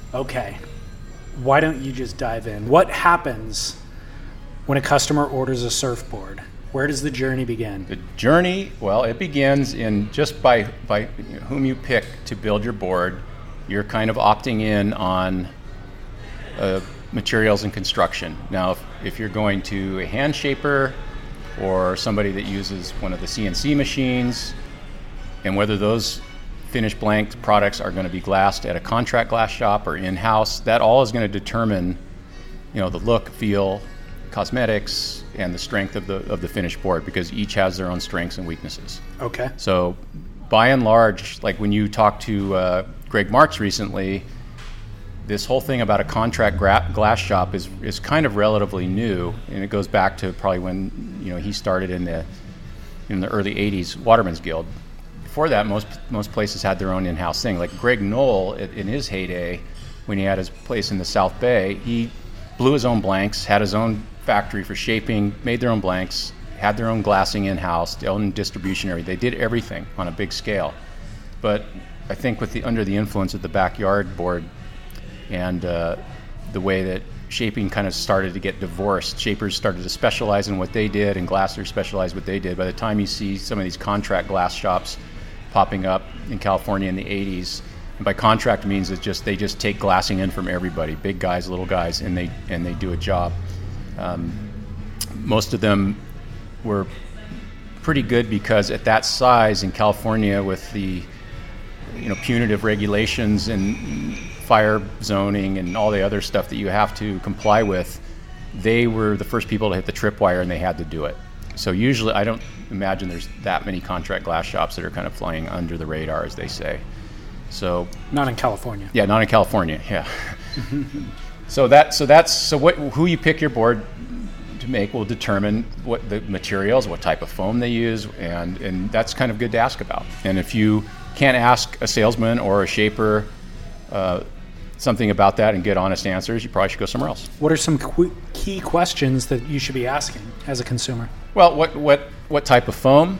Okay. Why don't you just dive in? What happens when a customer orders a surfboard? Where does the journey begin? The journey, well, it begins in just by whom you pick to build your board. You're kind of opting in on materials and construction. Now, if you're going to a hand shaper or somebody that uses one of the CNC machines, and whether those finished blank products are going to be glassed at a contract glass shop or in-house, that all is going to determine, the look, feel, cosmetics, and the strength of the finished board, because each has their own strengths and weaknesses. Okay. So, by and large, like when you talk to Greg Marks recently, this whole thing about a contract glass shop is kind of relatively new, and it goes back to probably when he started in the early '80s, Waterman's Guild. Before that, most places had their own in-house thing. Like Greg Knoll, in his heyday, when he had his place in the South Bay, he blew his own blanks, had his own factory for shaping, made their own blanks, had their own glassing in-house, their own distribution area. They did everything on a big scale. But I think under the influence of the backyard board and the way that shaping kind of started to get divorced, shapers started to specialize in what they did and glassers specialized what they did. By the time you see some of these contract glass shops popping up in California in the 80s, and by contract means it's just they just take glassing in from everybody, big guys, little guys, and they do a job. Most of them were pretty good because at that size in California, with the punitive regulations and fire zoning and all the other stuff that you have to comply with, they were the first people to hit the tripwire, and they had to do it. So usually I don't imagine there's that many contract glass shops that are kind of flying under the radar, as they say. So not in California. Yeah, not in California. Yeah. Who you pick your board to make will determine what the materials, what type of foam they use, and that's kind of good to ask about. And if you can't ask a salesman or a shaper something about that and get honest answers, you probably should go somewhere else. What are some key questions that you should be asking as a consumer? Well, what type of foam?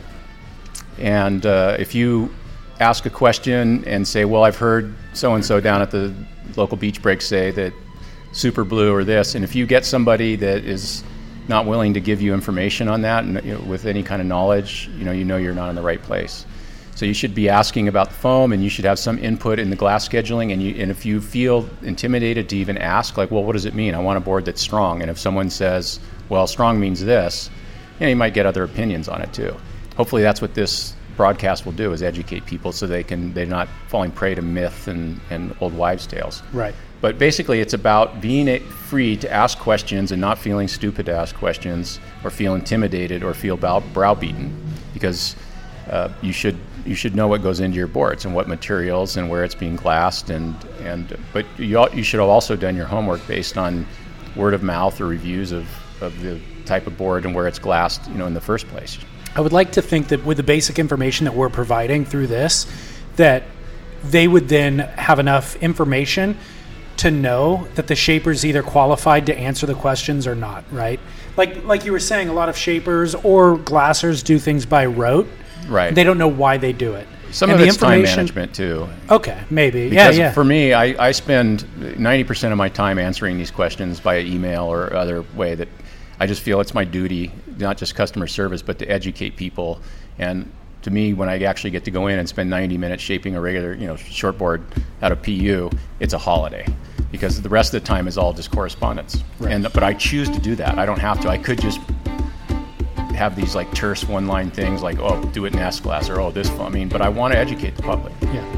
And if you ask a question and say, well, I've heard so-and-so down at the local beach break say that super blue or this, and if you get somebody that is not willing to give you information on that and with any kind of knowledge, you know you're not in the right place. So you should be asking about the foam, and you should have some input in the glass scheduling. And if you feel intimidated to even ask, like, well, what does it mean? I want a board that's strong. And if someone says, well, strong means this, you might get other opinions on it too. Hopefully that's what this broadcast will do, is educate people so they're not falling prey to myth and old wives' tales. Right. But basically it's about being free to ask questions and not feeling stupid to ask questions or feel intimidated or feel browbeaten, because you should know what goes into your boards and what materials and where it's being glassed, but you should have also done your homework based on word of mouth or reviews of the type of board and where it's glassed, in the first place. I would like to think that with the basic information that we're providing through this, that they would then have enough information to know that the shaper's either qualified to answer the questions or not, right? Like you were saying, a lot of shapers or glassers do things by rote. Right. They don't know why they do it. Some of it's time management too. Okay, maybe. Because for me, I spend 90% of my time answering these questions via email or other way that I just feel it's my duty, not just customer service, but to educate people. And to me, when I actually get to go in and spend 90 minutes shaping a regular, shortboard out of PU, it's a holiday, because the rest of the time is all just correspondence. Right. But I choose to do that. I don't have to. I could just have these like terse one-line things like, oh, do it in S-glass, or oh, this. But I want to educate the public. Yeah.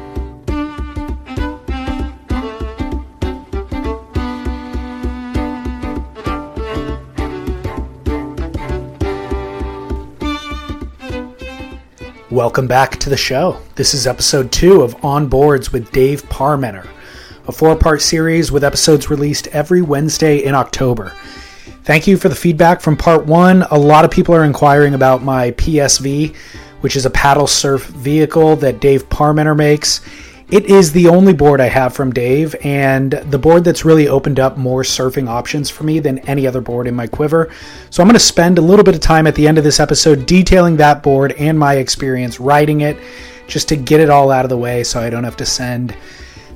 Welcome back to the show. This is episode 2 of On Boards with Dave Parmenter, a 4-part series with episodes released every Wednesday in October. Thank you for the feedback from part 1. A lot of people are inquiring about my PSV, which is a paddle surf vehicle that Dave Parmenter makes. It is the only board I have from Dave, and the board that's really opened up more surfing options for me than any other board in my quiver. So I'm going to spend a little bit of time at the end of this episode detailing that board and my experience riding it, just to get it all out of the way so I don't have to send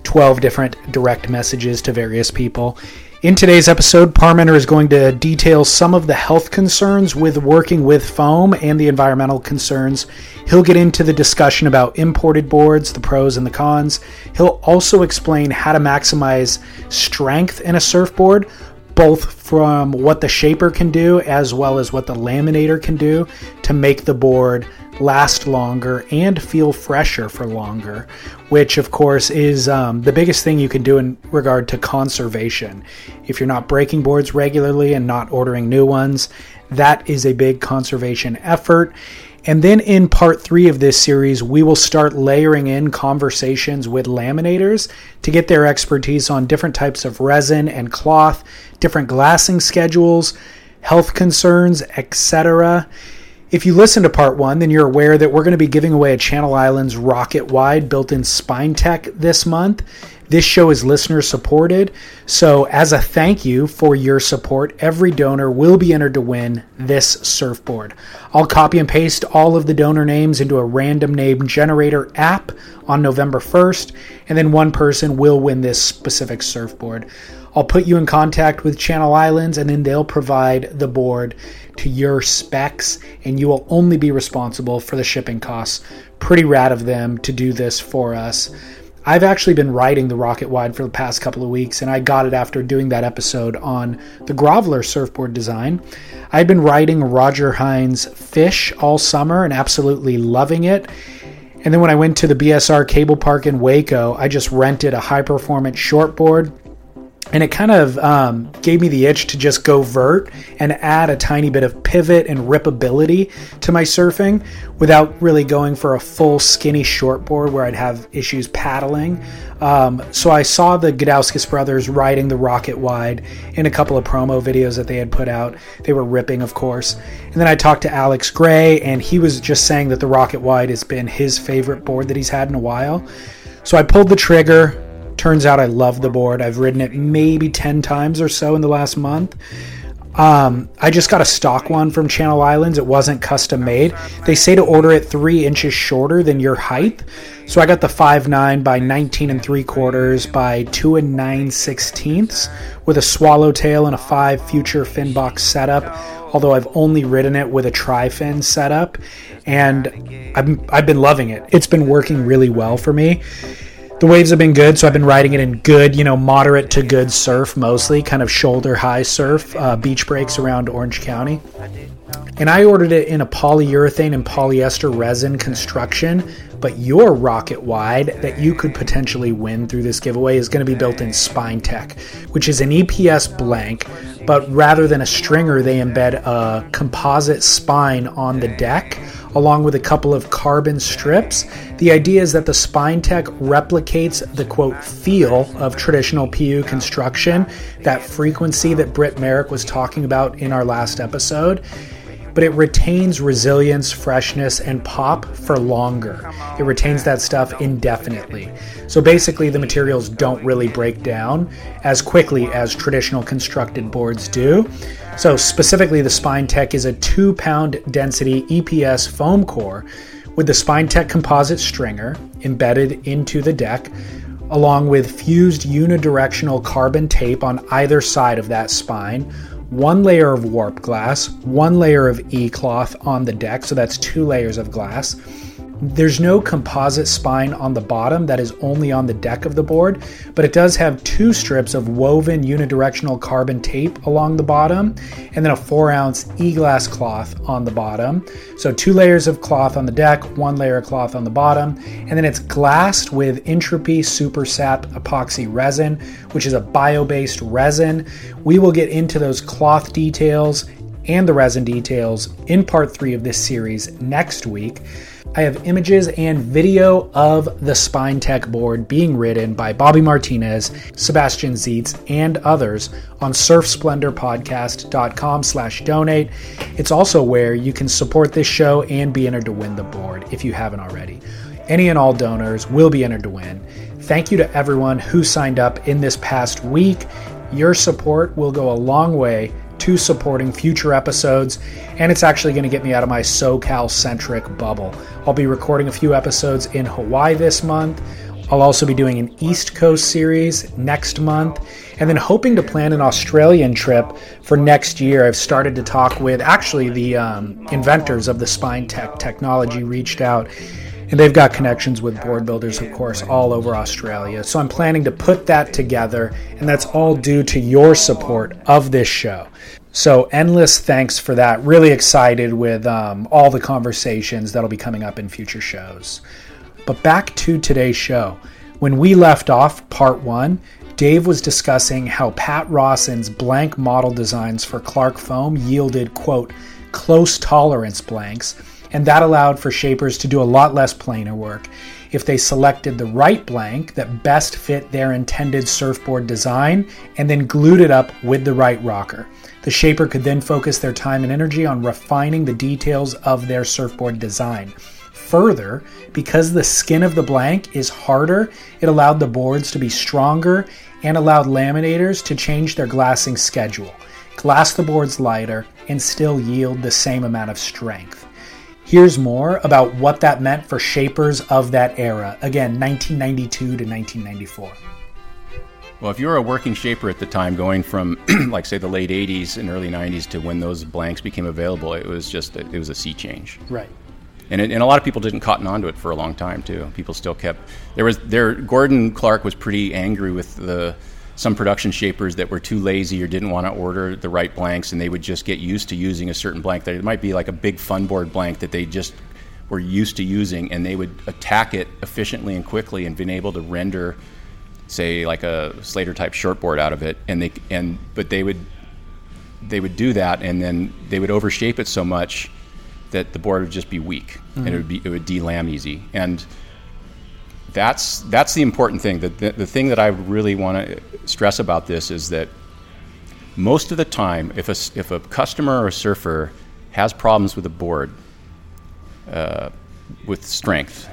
12 different direct messages to various people. In today's episode, Parmenter is going to detail some of the health concerns with working with foam and the environmental concerns. He'll get into the discussion about imported boards, the pros and the cons. He'll also explain how to maximize strength in a surfboard, both from what the shaper can do as well as what the laminator can do to make the board last longer and feel fresher for longer, which of course is the biggest thing you can do in regard to conservation. If you're not breaking boards regularly and not ordering new ones, that is a big conservation effort. And then in part 3 of this series, we will start layering in conversations with laminators to get their expertise on different types of resin and cloth, different glassing schedules, health concerns, etc. If you listen to part 1, then you're aware that we're going to be giving away a Channel Islands Rocket Wide built-in spine tech this month. This show is listener supported, so as a thank you for your support, every donor will be entered to win this surfboard. I'll copy and paste all of the donor names into a random name generator app on November 1st, and then one person will win this specific surfboard. I'll put you in contact with Channel Islands, and then they'll provide the board to your specs, and you will only be responsible for the shipping costs. Pretty rad of them to do this for us. I've actually been riding the Rocket Wide for the past couple of weeks, and I got it after doing that episode on the Groveler surfboard design. I've been riding Roger Hines Fish all summer and absolutely loving it. And then when I went to the BSR Cable Park in Waco, I just rented a high-performance shortboard. And it kind of gave me the itch to just go vert and add a tiny bit of pivot and ripability to my surfing without really going for a full skinny shortboard where I'd have issues paddling. So I saw the Gudauskas brothers riding the Rocket Wide in a couple of promo videos that they had put out. They were ripping, of course. And then I talked to Alex Gray, and he was just saying that the Rocket Wide has been his favorite board that he's had in a while. So I pulled the trigger. Turns out I love the board. I've ridden it maybe 10 times or so in the last month. I just got a stock one from Channel Islands. It wasn't custom made. They say to order it 3 inches shorter than your height. So I got the 5'9" by 19 3/4 by 2 9/16 with a swallowtail and a 5 future fin box setup. Although I've only ridden it with a tri-fin setup, and I've been loving it. It's been working really well for me. The waves have been good, so I've been riding it in good, moderate to good surf mostly, kind of shoulder-high surf, beach breaks around Orange County. And I ordered it in a polyurethane and polyester resin construction, but your Rocket Wide that you could potentially win through this giveaway is going to be built in Spine Tech, which is an EPS blank, but rather than a stringer, they embed a composite spine on the deck, along with a couple of carbon strips. The idea is that the Spine Tech replicates the, quote, feel of traditional PU construction, that frequency that Britt Merrick was talking about in our last episode, but it retains resilience, freshness, and pop for longer. It retains that stuff indefinitely. So basically, the materials don't really break down as quickly as traditional constructed boards do. So specifically, the Spine Tech is a 2-pound density EPS foam core with the Spine Tech composite stringer embedded into the deck, along with fused unidirectional carbon tape on either side of that spine, 1 layer of warp glass, 1 layer of E-cloth on the deck, so that's 2 layers of glass. There's no composite spine on the bottom, that is only on the deck of the board, but it does have 2 strips of woven unidirectional carbon tape along the bottom, and then a 4-ounce E-glass cloth on the bottom. So 2 layers of cloth on the deck, 1 layer of cloth on the bottom, and then it's glassed with Entropy Super Sap epoxy resin, which is a bio-based resin. We will get into those cloth details and the resin details in part 3 of this series next week. I have images and video of the Spine Tech board being ridden by Bobby Martinez, Sebastian Zietz, and others on surfsplendorpodcast.com/donate. It's also where you can support this show and be entered to win the board if you haven't already. Any and all donors will be entered to win. Thank you to everyone who signed up in this past week. Your support will go a long way to supporting future episodes, and it's actually going to get me out of my SoCal-centric bubble. I'll be recording a few episodes in Hawaii this month. I'll also be doing an East Coast series next month, and then hoping to plan an Australian trip for next year. I've started to talk with, actually, the inventors of the SpineTech technology reached out, and they've got connections with board builders, of course, all over Australia. So I'm planning to put that together, and that's all due to your support of this show. So endless thanks for that. Really excited with all the conversations that'll be coming up in future shows. But back to today's show. When we left off part 1, Dave was discussing how Pat Rawson's blank model designs for Clark Foam yielded, quote, close tolerance blanks, and that allowed for shapers to do a lot less planer work if they selected the right blank that best fit their intended surfboard design and then glued it up with the right rocker. The shaper could then focus their time and energy on refining the details of their surfboard design. Further, because the skin of the blank is harder, it allowed the boards to be stronger and allowed laminators to change their glassing schedule, glass the boards lighter, and still yield the same amount of strength. Here's more about what that meant for shapers of that era, again, 1992 to 1994. Well, if you were a working shaper at the time, going from, like, say, the late 80s and early 90s to when those blanks became available, it was a sea change. Right. And a lot of people didn't cotton onto it for a long time too. People still kept Gordon Clark was pretty angry with some production shapers that were too lazy or didn't want to order the right blanks, and they would just get used to using a certain blank. That it might be like a big funboard blank that they just were used to using, and they would attack it efficiently and quickly, and been able to render, say, like a Slater type shortboard out of it. But they would do that, and then they would overshape it so much that the board would just be weak, and it would delam easy. And that's the important thing. The thing that I really want to stress about this is that most of the time, if a customer or a surfer has problems with a board with strength,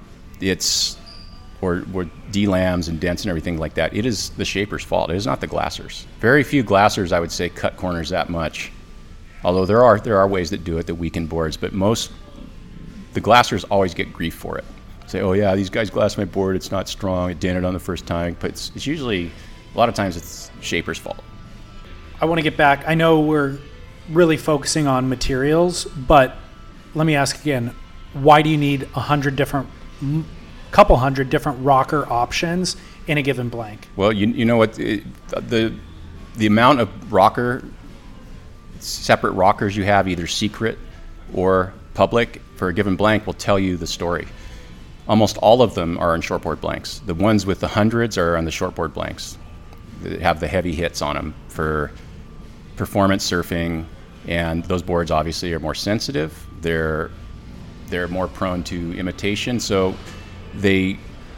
or delams and dents and everything like that, it is the shaper's fault. It is not the glassers. Very few glassers, I would say, cut corners that much. Although there are ways that do it that weaken boards, but the glassers always get grief for it. Say, oh yeah, these guys glassed my board, it's not strong, it dented on the first time. But it's usually, a lot of times, it's shaper's fault. I want to get back. I know we're really focusing on materials, but let me ask again, why do you need couple hundred different rocker options in a given blank? Well, you know what, the amount of separate rockers you have, either secret or public, for a given blank will tell you the story. Almost all of them are on shortboard blanks. The ones with the hundreds are on the shortboard blanks that have the heavy hits on them for performance surfing, and those boards obviously are more sensitive. They're more prone to imitation, so they're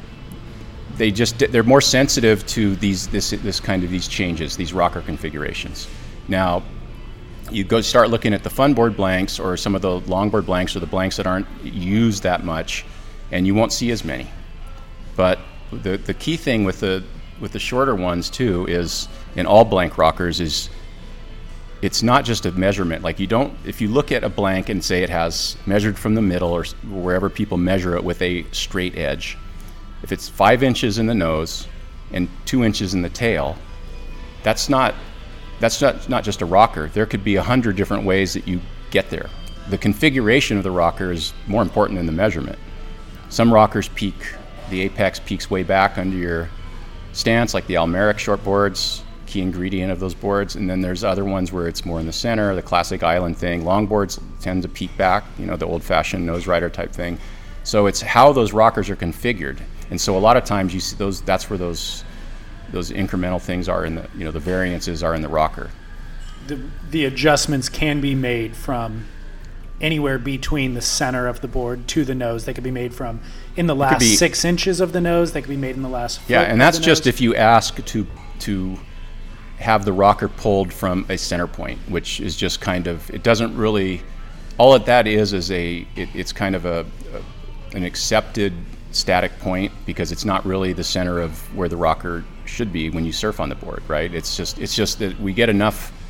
more sensitive to this kind of these changes, these rocker configurations. Now, you go start looking at the funboard blanks or some of the longboard blanks or the blanks that aren't used that much, and you won't see as many. But the key thing with the shorter ones too is, in all blank rockers, is it's not just a measurement. Like, if you look at a blank and say it has measured from the middle or wherever people measure it with a straight edge, if it's 5 inches in the nose and 2 inches in the tail, that's not just a rocker. There could be 100 different ways that you get there. The configuration of the rocker is more important than the measurement. Some rockers the apex peaks way back under your stance, like the Almeric shortboards, key ingredient of those boards. And then there's other ones where it's more in the center, the classic island thing. Longboards tend to peak back, the old-fashioned nose rider type thing. So it's how those rockers are configured. And so a lot of times you see that's where those incremental things are in the variances are in the rocker. The adjustments can be made from anywhere between the center of the board to the nose. They could be made from in the last 6 inches of the nose. They could be made in the last foot. Yeah, and that's just if you ask to have the rocker pulled from a center point, which is just kind of, it doesn't really, all of that is it's kind of an accepted static point, because it's not really the center of where the rocker should be when you surf on the board, right? It's just that we get enough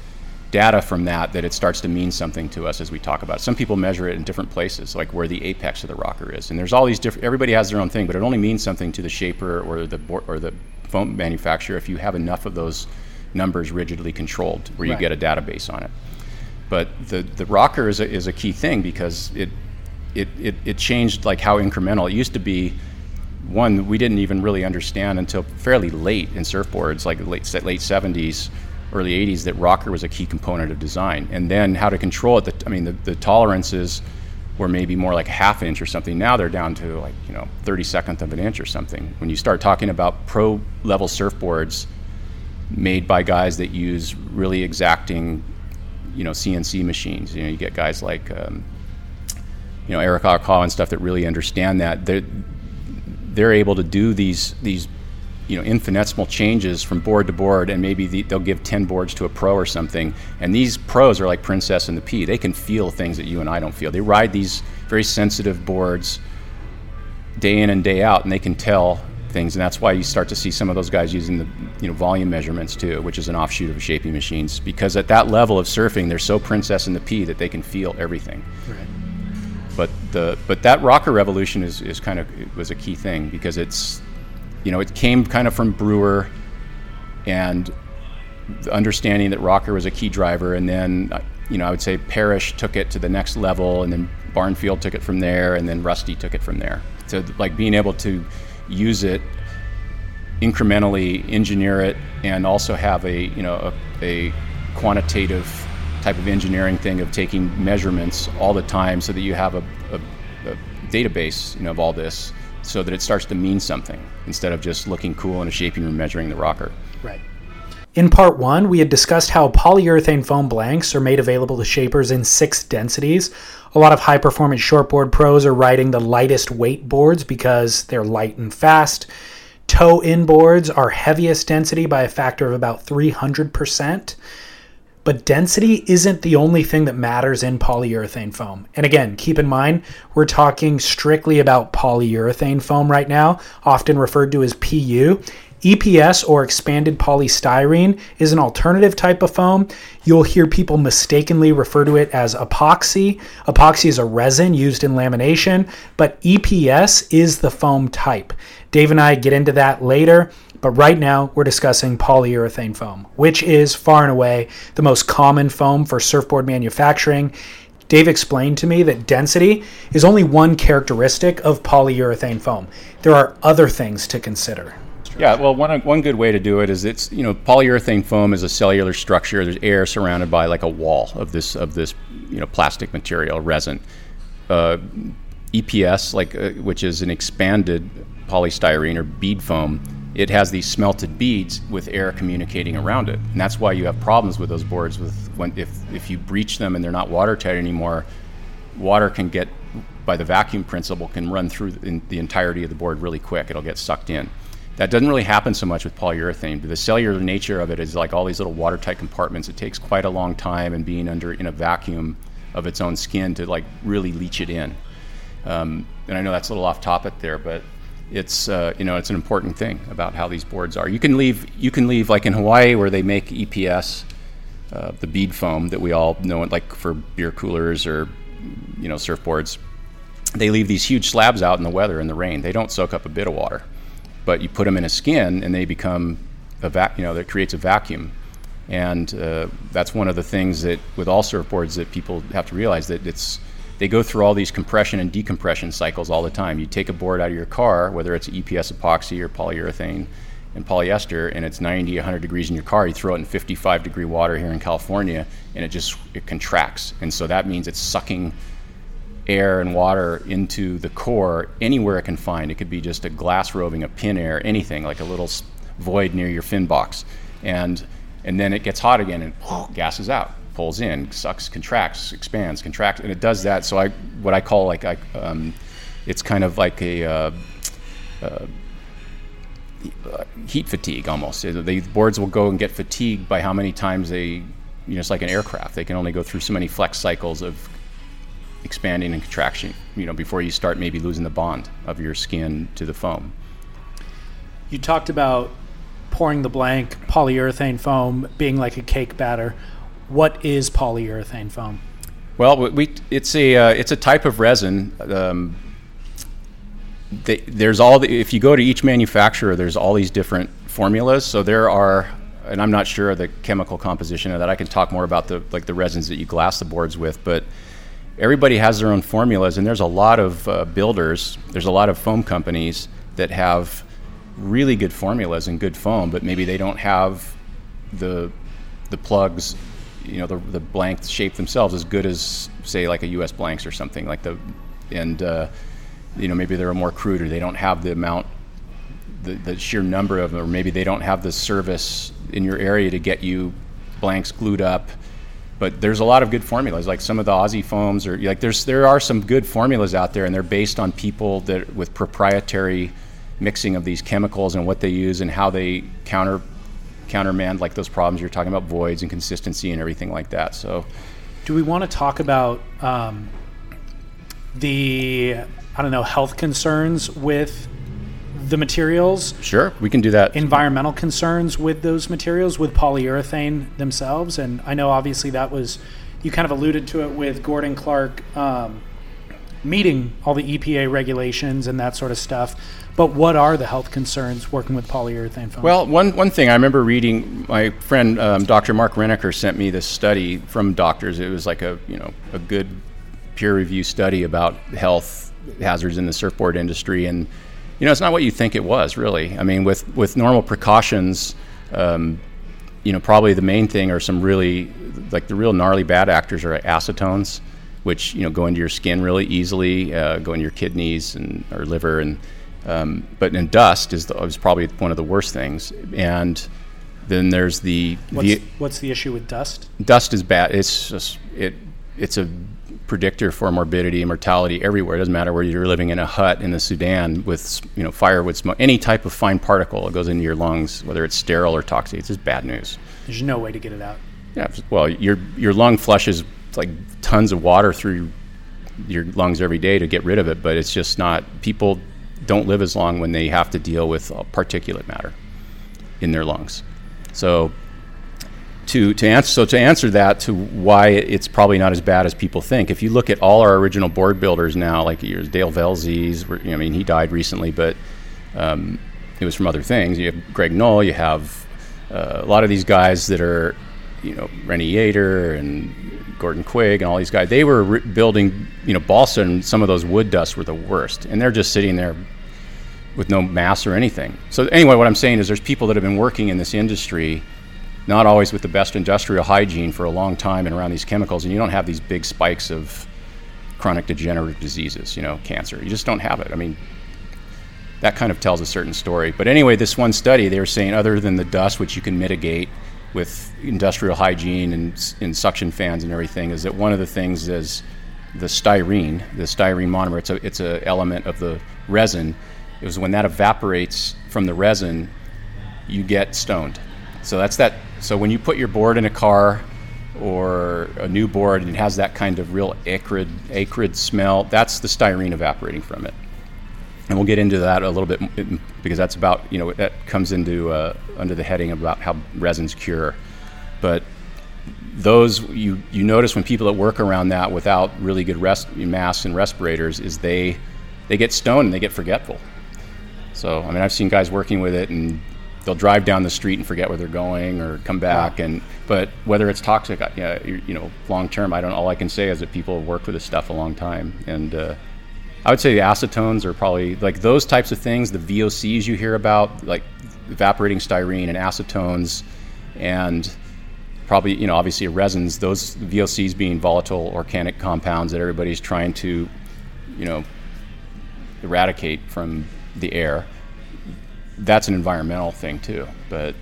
data from that it starts to mean something to us as we talk about it. Some people measure it in different places, like where the apex of the rocker is. And there's all these different, everybody has their own thing, but it only means something to the shaper or the foam manufacturer if you have enough of those numbers rigidly controlled where you get a database on it. But the rocker is a key thing because it changed like how incremental. It used to be one we didn't even really understand until fairly late in surfboards, like late 70s, early 80s, that rocker was a key component of design. And then how to control it. The tolerances were maybe more like a half inch or something. Now they're down to 32nd of an inch or something. When you start talking about pro level surfboards made by guys that use really exacting CNC machines, you get guys like Eric Akaw and stuff that really understand that. They're able to do these infinitesimal changes from board to board, and maybe they'll give 10 boards to a pro or something. And these pros are like Princess and the Pea. They can feel things that you and I don't feel. They ride these very sensitive boards day in and day out, and they can tell things. And that's why you start to see some of those guys using the volume measurements too, which is an offshoot of shaping machines, because at that level of surfing, they're so Princess and the Pea that they can feel everything. Right. But that rocker revolution was a key thing, because it's it came kind of from Brewer and the understanding that rocker was a key driver, and then I would say Parrish took it to the next level, and then Barnfield took it from there, and then Rusty took it from there. So like being able to use it incrementally, engineer it, and also have a quantitative type of engineering thing of taking measurements all the time, so that you have a database of all this, so that it starts to mean something instead of just looking cool in a shaping room measuring the rocker. Right. In part 1, we had discussed how polyurethane foam blanks are made available to shapers in 6 densities. A lot of high-performance shortboard pros are riding the lightest weight boards because they're light and fast. Toe-in boards are heaviest density by a factor of about 300%. But density isn't the only thing that matters in polyurethane foam. And again, keep in mind, we're talking strictly about polyurethane foam right now, often referred to as PU. EPS, or expanded polystyrene, is an alternative type of foam. You'll hear people mistakenly refer to it as epoxy. Epoxy is a resin used in lamination, but EPS is the foam type. Dave and I get into that later, but right now we're discussing polyurethane foam, which is far and away the most common foam for surfboard manufacturing. Dave explained to me that density is only one characteristic of polyurethane foam. There are other things to consider. Yeah, well, one good way to do it is polyurethane foam is a cellular structure. There's air surrounded by like a wall of this plastic material, resin. EPS, which is an expanded polystyrene or bead foam, it has these smelted beads with air communicating around it, and that's why you have problems with those boards. If you breach them and they're not watertight anymore, water can get, by the vacuum principle, can run through the entirety of the board really quick. It'll get sucked in. That doesn't really happen so much with polyurethane. The cellular nature of it is like all these little watertight compartments. It takes quite a long time, and being in a vacuum of its own skin to like really leach it in. And I know that's a little off topic there, but it's it's an important thing about how these boards are. You can leave like in Hawaii, where they make EPS, the bead foam that we all know, like for beer coolers or surfboards. They leave these huge slabs out in the weather, in the rain. They don't soak up a bit of water, but you put them in a skin and they become that creates a vacuum. And that's one of the things that with all surfboards that people have to realize, that they go through all these compression and decompression cycles all the time. You take a board out of your car, whether it's EPS epoxy or polyurethane and polyester, and it's 90, 100 degrees in your car, you throw it in 55 degree water here in California, and it contracts. And so that means it's sucking air and water into the core anywhere it can find. It could be just a glass roving, a pin air, anything, like a little void near your fin box. And then it gets hot again and gases out, pulls in, sucks, contracts, expands, contracts, and it does that. So what I call it's kind of like a heat fatigue almost. The boards will go and get fatigued by how many times it's like an aircraft. They can only go through so many flex cycles of expanding and contraction, before you start maybe losing the bond of your skin to the foam. You talked about pouring the blank polyurethane foam being like a cake batter. What is polyurethane foam? Well, it's a type of resin. If you go to each manufacturer, there's all these different formulas. So there are, and I'm not sure of the chemical composition of that. I can talk more about the resins that you glass the boards with, but everybody has their own formulas, and there's a lot of builders. There's a lot of foam companies that have really good formulas and good foam, but maybe they don't have the plugs, the blank shape themselves as good as, say, like a US Blanks or something like maybe they're more crude, or they don't have the amount, the sheer number of them, or maybe they don't have the service in your area to get you blanks glued up. But there's a lot of good formulas, like some of the Aussie foams, or like there are some good formulas out there, and they're based on people that with proprietary mixing of these chemicals and what they use and how they countermand like those problems you're talking about, voids and consistency and everything like that. So, do we want to talk about the health concerns with the materials? Sure, we can do that. Environmental concerns with those materials, with polyurethane themselves. And I know obviously that was, you kind of alluded to it with Gordon Clark meeting all the EPA regulations and that sort of stuff. But what are the health concerns working with polyurethane foam? Well, one thing I remember reading, my friend Dr. Mark Reneker sent me this study from doctors. It was like a good peer review study about health hazards in the surfboard industry, and it's not what you think it was, really. I mean, with normal precautions, probably the main thing are some really, like the real gnarly bad actors are acetones, which go into your skin really easily, go into your kidneys or liver, and but in dust is probably one of the worst things. And then there's what's the issue with dust? Dust is bad. It's just it's a predictor for morbidity and mortality everywhere. It doesn't matter whether you're living in a hut in the Sudan with firewood smoke, any type of fine particle that goes into your lungs, whether it's sterile or toxic, it's just bad news. There's no way to get it out. Yeah, well, your lung flushes like tons of water through your lungs every day to get rid of it, but it's just not. People don't live as long when they have to deal with particulate matter in their lungs. So to answer that, to why it's probably not as bad as people think, if you look at all our original board builders now, like Dale Velzes, he died recently, but it was from other things. You have Greg Knoll, you have a lot of these guys that are, Rennie Yater and Gordon Quigg and all these guys. They were building, balsa, and some of those wood dusts were the worst, and they're just sitting there with no mass or anything. So anyway, what I'm saying is there's people that have been working in this industry, not always with the best industrial hygiene, for a long time and around these chemicals, and you don't have these big spikes of chronic degenerative diseases, cancer. You just don't have it. I mean, that kind of tells a certain story. But anyway, this one study, they were saying other than the dust, which you can mitigate with industrial hygiene and suction fans and everything, is that one of the things is the styrene monomer. It's a element of the resin. It was when that evaporates from the resin, you get stoned. So that's that. So when you put your board in a car or a new board and it has that kind of real acrid smell, that's the styrene evaporating from it. And we'll get into that a little bit, because that's about, that comes into under the heading about how resins cure. But those, you notice when people that work around that without really good masks and respirators, is they get stoned and they get forgetful. So, I've seen guys working with it, and they'll drive down the street and forget where they're going or come back. But whether it's toxic, long term, all I can say is that people have worked with this stuff a long time. And I would say the acetones are probably, like those types of things, the VOCs you hear about, like evaporating styrene and acetones, and probably, obviously resins, those VOCs being volatile organic compounds that everybody's trying to, eradicate from the air. That's an environmental thing too. But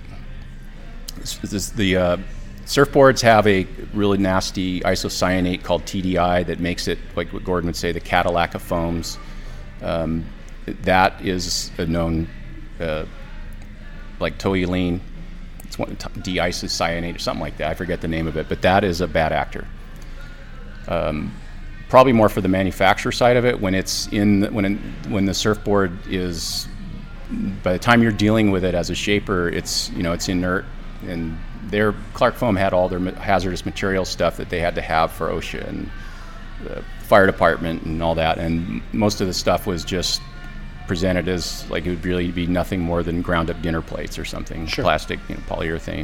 the surfboards have a really nasty isocyanate called TDI that makes it, like what Gordon would say, the Cadillac of foams. That is a known, like toluene. It's de-isocyanate or something like that. I forget the name of it, but that is a bad actor. Probably more for the manufacturer side of it. When the surfboard is, by the time you're dealing with it as a shaper, it's it's inert and Clark Foam had all their hazardous material stuff that they had to have for OSHA and the fire department and all that, and most of the stuff was just presented as like it would really be nothing more than ground up dinner plates or something, sure. Plastic, polyurethane,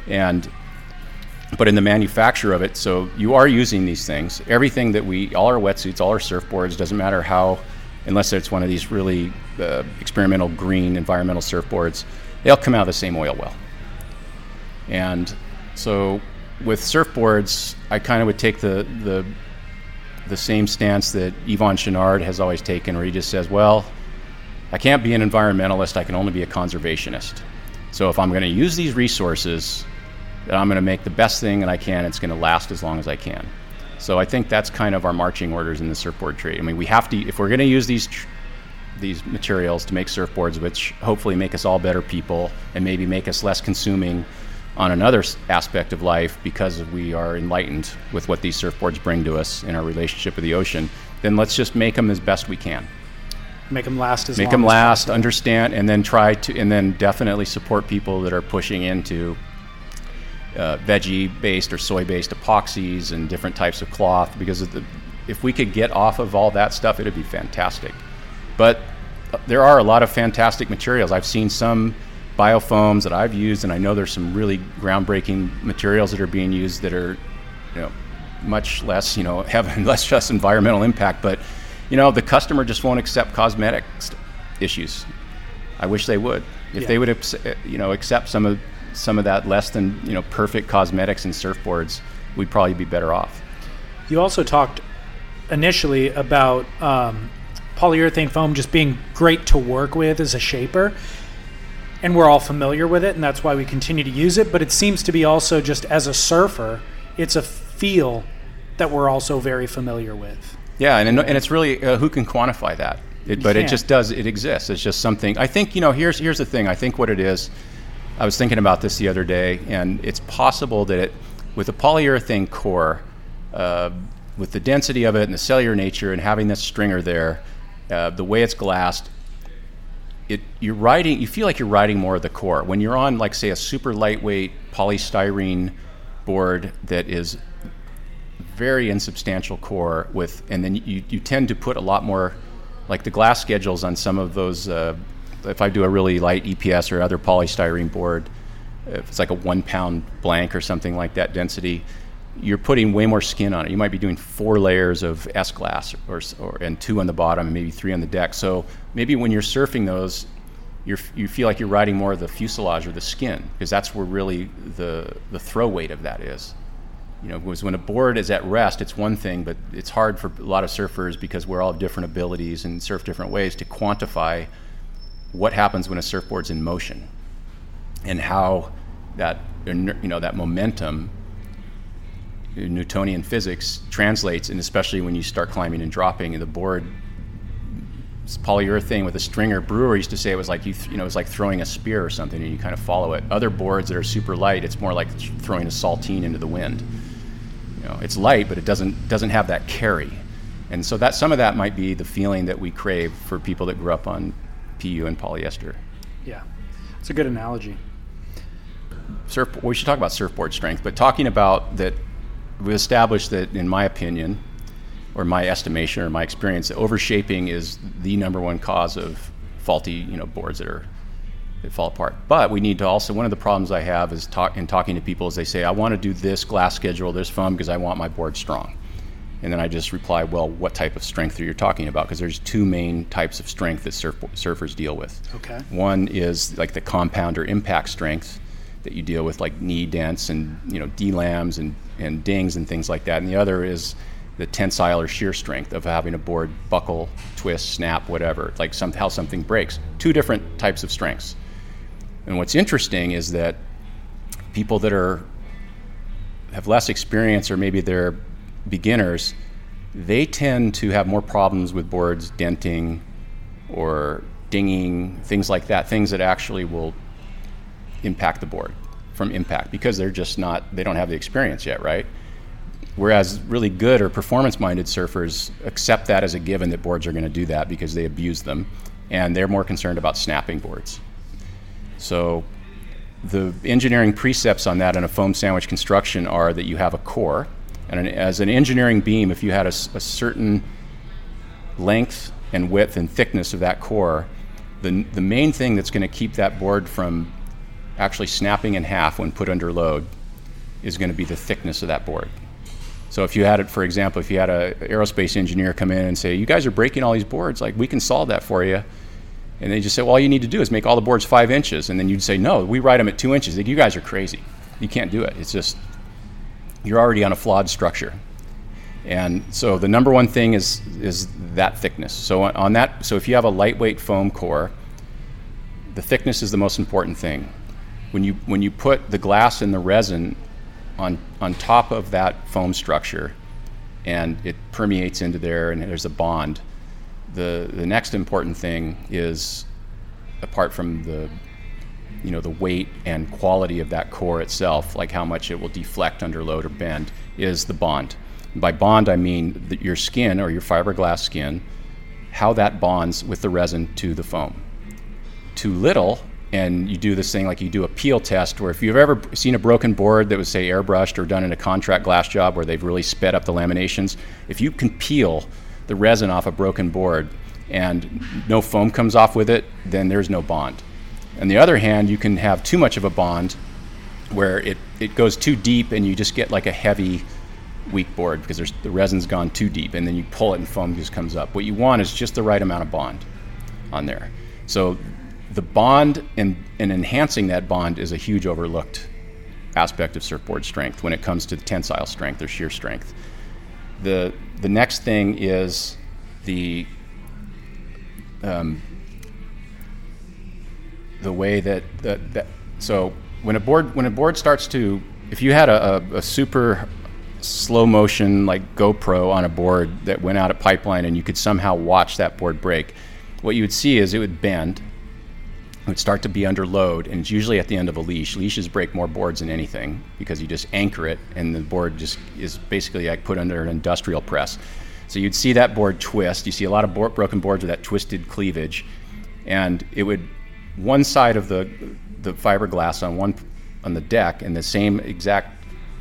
but in the manufacture of it, so you are using these things. Everything that all our wetsuits, all our surfboards, doesn't matter how, unless it's one of these really experimental green environmental surfboards, they all come out of the same oil well. And so with surfboards, I kind of would take the same stance that Yvon Chouinard has always taken, where he just says, well, I can't be an environmentalist, I can only be a conservationist. So if I'm going to use these resources, then I'm going to make the best thing that I can. It's going to last as long as I can. So I think that's kind of our marching orders in the surfboard trade. I mean, we have to, if we're going to use these materials to make surfboards, which hopefully make us all better people and maybe make us less consuming on another aspect of life because we are enlightened with what these surfboards bring to us in our relationship with the ocean, then let's just make them as best we can. Make them last as long as possible. Make them last, understand, and then definitely support people that are pushing into veggie-based or soy-based epoxies and different types of cloth, because if we could get off of all that stuff, it would be fantastic. But there are a lot of fantastic materials. I've seen some biofoams that I've used, and I know there's some really groundbreaking materials that are being used that are, much less, have less environmental impact. But, the customer just won't accept cosmetic issues. I wish they would. If they would, accept some of that less than, perfect cosmetics in surfboards, we'd probably be better off. You also talked initially about polyurethane foam just being great to work with as a shaper. And we're all familiar with it, and that's why we continue to use it. But it seems to be also just as a surfer, it's a feel that we're also very familiar with. Yeah, and it's really, who can quantify that? It just does, it exists. It's just something. I think, here's the thing. I think what it is, I was thinking about this the other day, and it's possible that with a polyurethane core, with the density of it and the cellular nature and having this stringer there, the way it's glassed, you feel like you're riding more of the core. When you're on, like, say, a super lightweight polystyrene board that is very insubstantial core and then you tend to put a lot more, like the glass schedules on some of those, if I do a really light EPS or other polystyrene board, if it's like a 1 pound blank or something like that density, you're putting way more skin on it. You might be doing 4 layers of S-glass and 2 on the bottom and maybe 3 on the deck. So maybe when you're surfing those, you feel like you're riding more of the fuselage or the skin, because that's where really the throw weight of that is. Because when a board is at rest, it's one thing, but it's hard for a lot of surfers, because we're all of different abilities and surf different ways, to quantify what happens when a surfboard's in motion and how that momentum, Newtonian physics, translates, and especially when you start climbing and dropping, and the board, polyurethane with a stringer. Brewer used to say it was like it's like throwing a spear or something, and you kind of follow it. Other boards that are super light, it's more like throwing a saltine into the wind. It's light, but it doesn't have that carry, and so that some of that might be the feeling that we crave for people that grew up on PU and polyester. Yeah, it's a good analogy. We should talk about surfboard strength, but talking about that, we established that, in my opinion, or my estimation or my experience, that overshaping is the number one cause of faulty, boards that fall apart. But we need to also, one of the problems I have is talking to people is they say, I want to do this glass schedule, this foam, because I want my board strong. And then I just reply, well, what type of strength are you talking about? Because there's 2 main types of strength that surfers deal with. Okay. One is like the compound or impact strength that you deal with, like knee dents and D-lams and dings and things like that. And the other is the tensile or shear strength of having a board buckle, twist, snap, whatever, like how something breaks. 2 different types of strengths. And what's interesting is that people that have less experience, or maybe they're beginners, they tend to have more problems with boards denting or dinging, things like that, things that actually will impact the board from impact, because they don't have the experience yet, right? Whereas really good or performance-minded surfers accept that as a given, that boards are going to do that because they abuse them, and they're more concerned about snapping boards. So the engineering precepts on that in a foam sandwich construction are that you have a core, and as an engineering beam, if you had a certain length and width and thickness of that core, the main thing that's going to keep that board from actually snapping in half when put under load is going to be the thickness of that board. So if you had it, for example, if you had an aerospace engineer come in and say, you guys are breaking all these boards, like, we can solve that for you. And they just say, well, all you need to do is make all the boards 5 inches. And then you'd say, no, we write them at 2 inches. Like, you guys are crazy. You can't do it. It's just, you're already on a flawed structure. And so the number one thing is that thickness. So on that, so if you have a lightweight foam core, the thickness is the most important thing. When you put the glass and the resin on top of that foam structure, and it permeates into there, and there's a bond, the next important thing is, apart from the weight and quality of that core itself, like how much it will deflect under load or bend, is the bond. By bond, I mean your skin, or your fiberglass skin, how that bonds with the resin to the foam. Too little, and you do this thing like you do a peel test, where if you've ever seen a broken board that was, say, airbrushed or done in a contract glass job where they've really sped up the laminations, if you can peel the resin off a broken board and no foam comes off with it, then there's no bond. On the other hand, you can have too much of a bond where it goes too deep and you just get like a heavy, weak board because the resin's gone too deep, and then you pull it and foam just comes up. What you want is just the right amount of bond on there. So the bond and enhancing that bond is a huge overlooked aspect of surfboard strength when it comes to tensile strength or shear strength. The next thing is the way that so when a board starts to, if you had a super slow motion like GoPro on a board that went out at pipeline and you could somehow watch that board break, what you would see is it would bend. It would start to be under load, and it's usually at the end of a leash. Leashes break more boards than anything because you just anchor it, and the board just is basically like put under an industrial press. So you'd see that board twist. You see a lot of broken boards with that twisted cleavage, and it would, one side of the fiberglass on the deck, and the same exact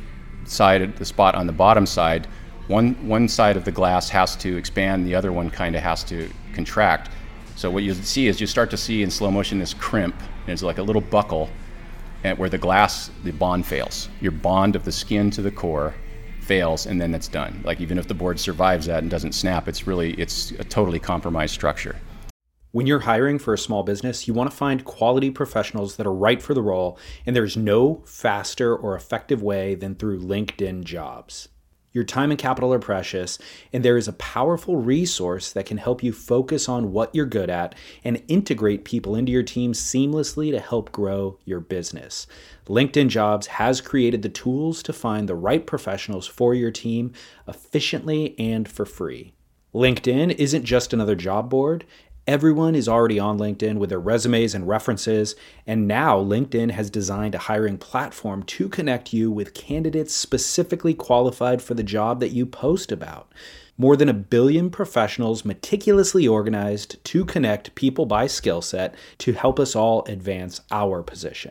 side, the spot on the bottom side, one side of the glass has to expand, the other one kind of has to contract. So what you see is you start to see in slow motion this crimp, and it's like a little buckle, and where the bond fails. Your bond of the skin to the core fails, and then it's done. Like, even if the board survives that and doesn't snap, it's a totally compromised structure. When you're hiring for a small business, you want to find quality professionals that are right for the role, and there's no faster or effective way than through LinkedIn Jobs. Your time and capital are precious, and there is a powerful resource that can help you focus on what you're good at and integrate people into your team seamlessly to help grow your business. LinkedIn Jobs has created the tools to find the right professionals for your team efficiently and for free. LinkedIn isn't just another job board. Everyone is already on LinkedIn with their resumes and references, and now LinkedIn has designed a hiring platform to connect you with candidates specifically qualified for the job that you post about. More than 1 billion professionals meticulously organized to connect people by skill set to help us all advance our position.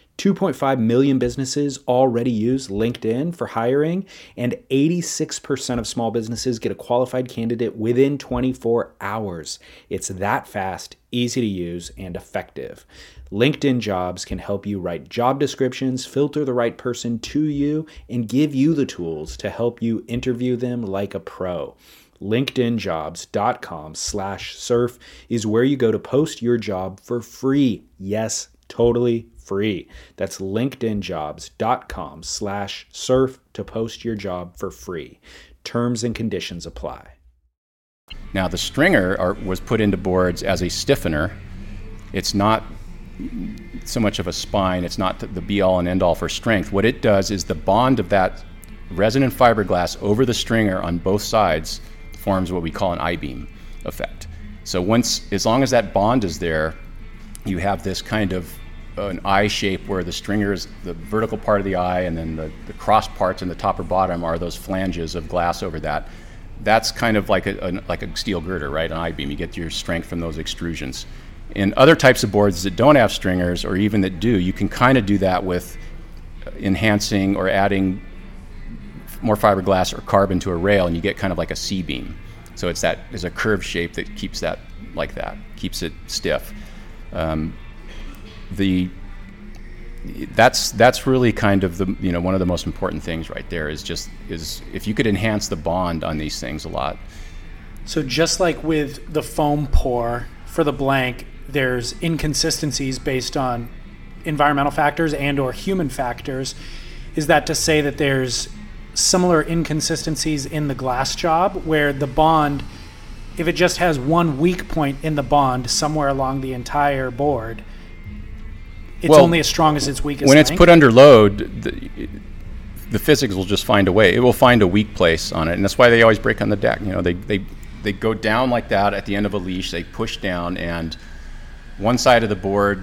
2.5 million businesses already use LinkedIn for hiring, and 86% of small businesses get a qualified candidate within 24 hours. It's that fast, easy to use, and effective. LinkedIn Jobs can help you write job descriptions, filter the right person to you, and give you the tools to help you interview them like a pro. LinkedInjobs.com/surf is where you go to post your job for free. Yes, totally free. That's LinkedInjobs.com/surf to post your job for free. Terms and conditions apply. Now, the stringer was put into boards as a stiffener. It's not so much of a spine. It's not the be-all and end-all for strength. What it does is the bond of that resin and fiberglass over the stringer on both sides forms what we call an I-beam effect. So as long as that bond is there, you have this kind of an eye shape where the stringer is the vertical part of the eye, and then the cross parts in the top or bottom are those flanges of glass over that. That's kind of like a steel girder, right? An I-beam. You get your strength from those extrusions. In other types of boards that don't have stringers, or even that do, you can kind of do that with enhancing or adding more fiberglass or carbon to a rail, and you get kind of like a C-beam. So it's a curved shape that keeps that like that, keeps it stiff. That's really kind of one of the most important things right there is if you could enhance the bond on these things a lot. So just like with the foam pour for the blank, there's inconsistencies based on environmental factors and or human factors. Is that to say that there's similar inconsistencies in the glass job where the bond, if it just has one weak point in the bond somewhere along the entire board, it's only as strong as its weakest when link? It's put under load, the physics will just find a way. It will find a weak place on it, and that's why they always break on the deck. They go down like that at the end of a leash, they push down, and one side of the board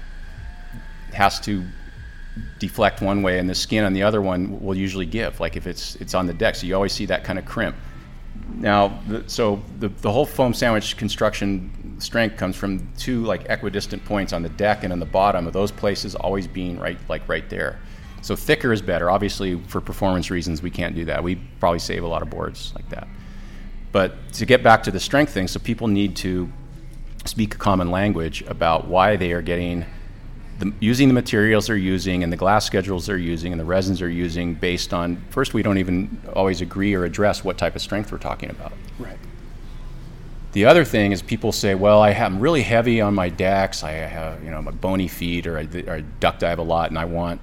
has to deflect one way, and the skin on the other one will usually give, like if it's on the deck. So you always see that kind of crimp. Now, the whole foam sandwich construction strength comes from two like equidistant points on the deck and on the bottom of those places always being right there. So thicker is better. Obviously, for performance reasons, we can't do that. We probably save a lot of boards like that. But to get back to the strength thing, so people need to speak a common language about why they are using the materials they're using and the glass schedules they're using and the resins they're using based on, first, we don't even always agree or address what type of strength we're talking about. Right. The other thing is people say, well, I'm really heavy on my decks, I have my bony feet, or I duck dive a lot, and I want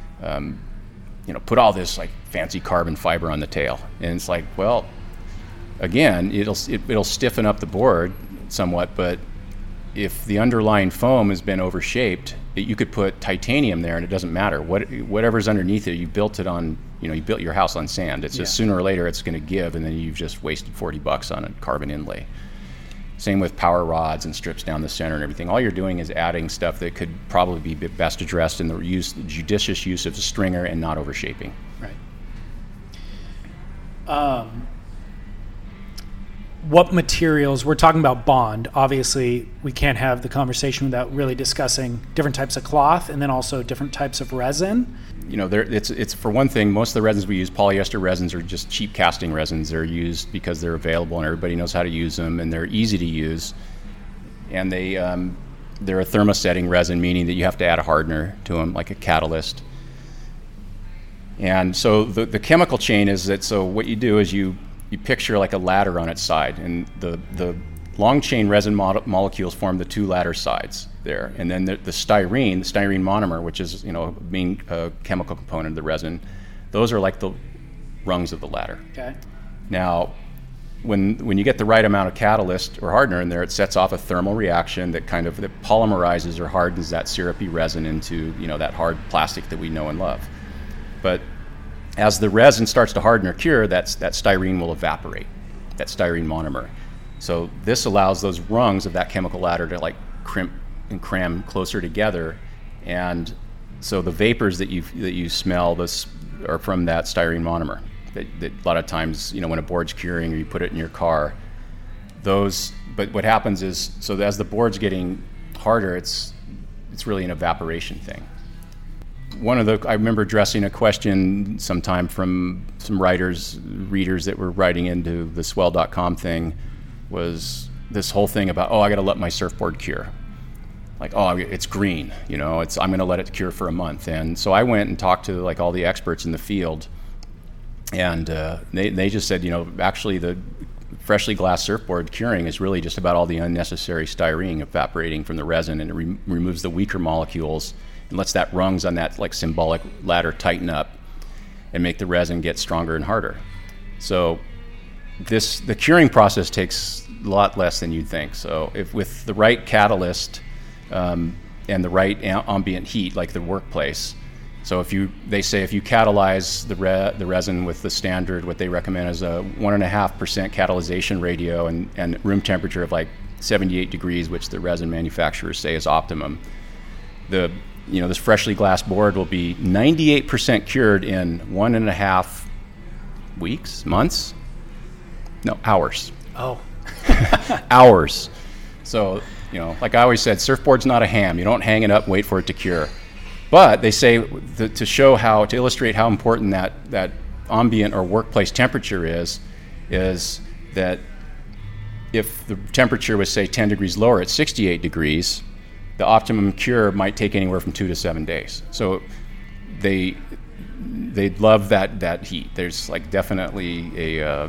put all this like fancy carbon fiber on the tail. And it's like, well, again, it'll stiffen up the board somewhat, but if the underlying foam has been overshaped, you could put titanium there and it doesn't matter. Whatever's underneath it, you built it on, you built your house on sand. It's just sooner or later it's going to give, and then you've just wasted $40 on a carbon inlay. Same with power rods and strips down the center and everything. All you're doing is adding stuff that could probably be best addressed in the judicious use of a stringer and not overshaping. Right. What materials, we're talking about bond. Obviously, we can't have the conversation without really discussing different types of cloth and then also different types of resin. It's for one thing, most of the resins we use, polyester resins, are just cheap casting resins. They're used because they're available and everybody knows how to use them, and they're easy to use. And they're a thermosetting resin, meaning that you have to add a hardener to them, like a catalyst. And so the chemical chain is that, so what you do is you picture like a ladder on its side, and the long chain resin molecules form the two ladder sides there, and then the styrene monomer, which is a main chemical component of the resin, those are like the rungs of the ladder. Okay. Now, when you get the right amount of catalyst or hardener in there, it sets off a thermal reaction that polymerizes or hardens that syrupy resin into that hard plastic that we know and love. But as the resin starts to harden or cure, that styrene will evaporate, that styrene monomer. So this allows those rungs of that chemical ladder to like crimp and cram closer together, and so the vapors that you smell are from that styrene monomer. That a lot of times, when a board's curing or you put it in your car, but what happens is, so as the board's getting harder, it's really an evaporation thing. I remember addressing a question sometime from some readers that were writing into the swell.com thing, was this whole thing about, I got to let my surfboard cure. Like, it's green, I'm going to let it cure for a month. And so I went and talked to like all the experts in the field, and they just said, actually the freshly glassed surfboard curing is really just about all the unnecessary styrene evaporating from the resin, and it removes the weaker molecules and lets that rungs on that like symbolic ladder tighten up and make the resin get stronger and harder. So the curing process takes a lot less than you'd think. So if with the right catalyst and the right ambient heat, like the workplace, so they say if you catalyze the resin with the standard, what they recommend is a 1.5% catalyzation ratio and room temperature of like 78 degrees, which the resin manufacturers say is optimum. This freshly glassed board will be 98% cured in 1.5 weeks, months? No, hours. Oh. Hours. So You know, like I always said, surfboard's not a ham. You don't hang it up and wait for it to cure. But they say to illustrate how important that ambient or workplace temperature is that if the temperature was, say, 10 degrees lower at 68 degrees, the optimum cure might take anywhere from 2 to 7 days. So they love that heat. There's like definitely a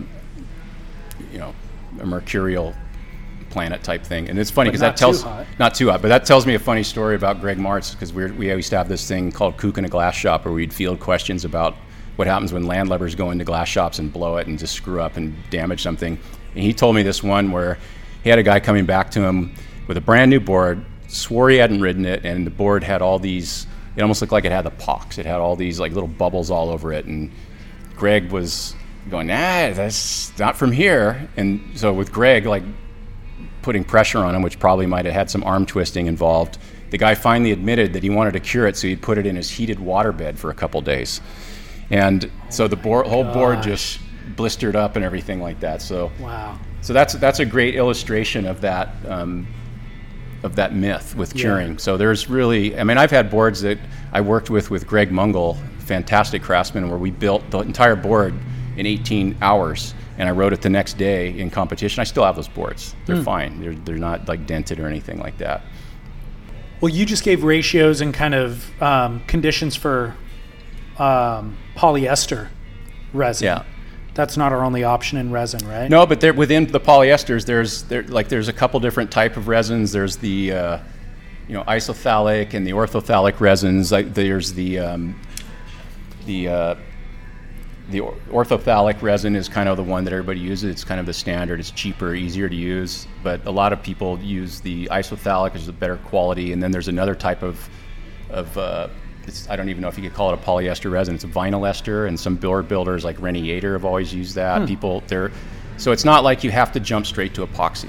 mercurial planet type thing, and it's funny because that tells not too hot, but that tells me a funny story about Greg Martz, because we used to have this thing called Kook in a Glass Shop where we'd field questions about what happens when landlubbers go into glass shops and blow it and just screw up and damage something. And he told me this one where he had a guy coming back to him with a brand new board, swore he hadn't ridden it, and the board had all these, it almost looked like it had the pox. It had all these like little bubbles all over it, and Greg was going, that's not from here. And so with Greg, like, putting pressure on him, which probably might have had some arm twisting involved, the guy finally admitted that he wanted to cure it, so he'd put it in his heated waterbed for a couple days. And so the whole board just blistered up and everything like that. So wow. So that's a great illustration of that myth with curing. Yeah. So there's really, I mean, I've had boards that I worked with Greg Mungle, fantastic craftsman, where we built the entire board in 18 hours, and I rode it the next day in competition. I still have those boards. They're fine. They're not like dented or anything like that. Well, you just gave ratios and kind of conditions for polyester resin. Yeah. That's not our only option in resin, right? No, but within the polyesters, there's a couple different type of resins. There's the isophthalic and the orthophthalic resins. Like there's the orthophthalic resin is kind of the one that everybody uses. It's kind of the standard. It's cheaper, easier to use. But a lot of people use the isophthalic, which is a better quality. And then there's another type of I don't even know if you could call it a polyester resin. It's a vinyl ester, and some board builders like Rennie Yater have always used that. So it's not like you have to jump straight to epoxy.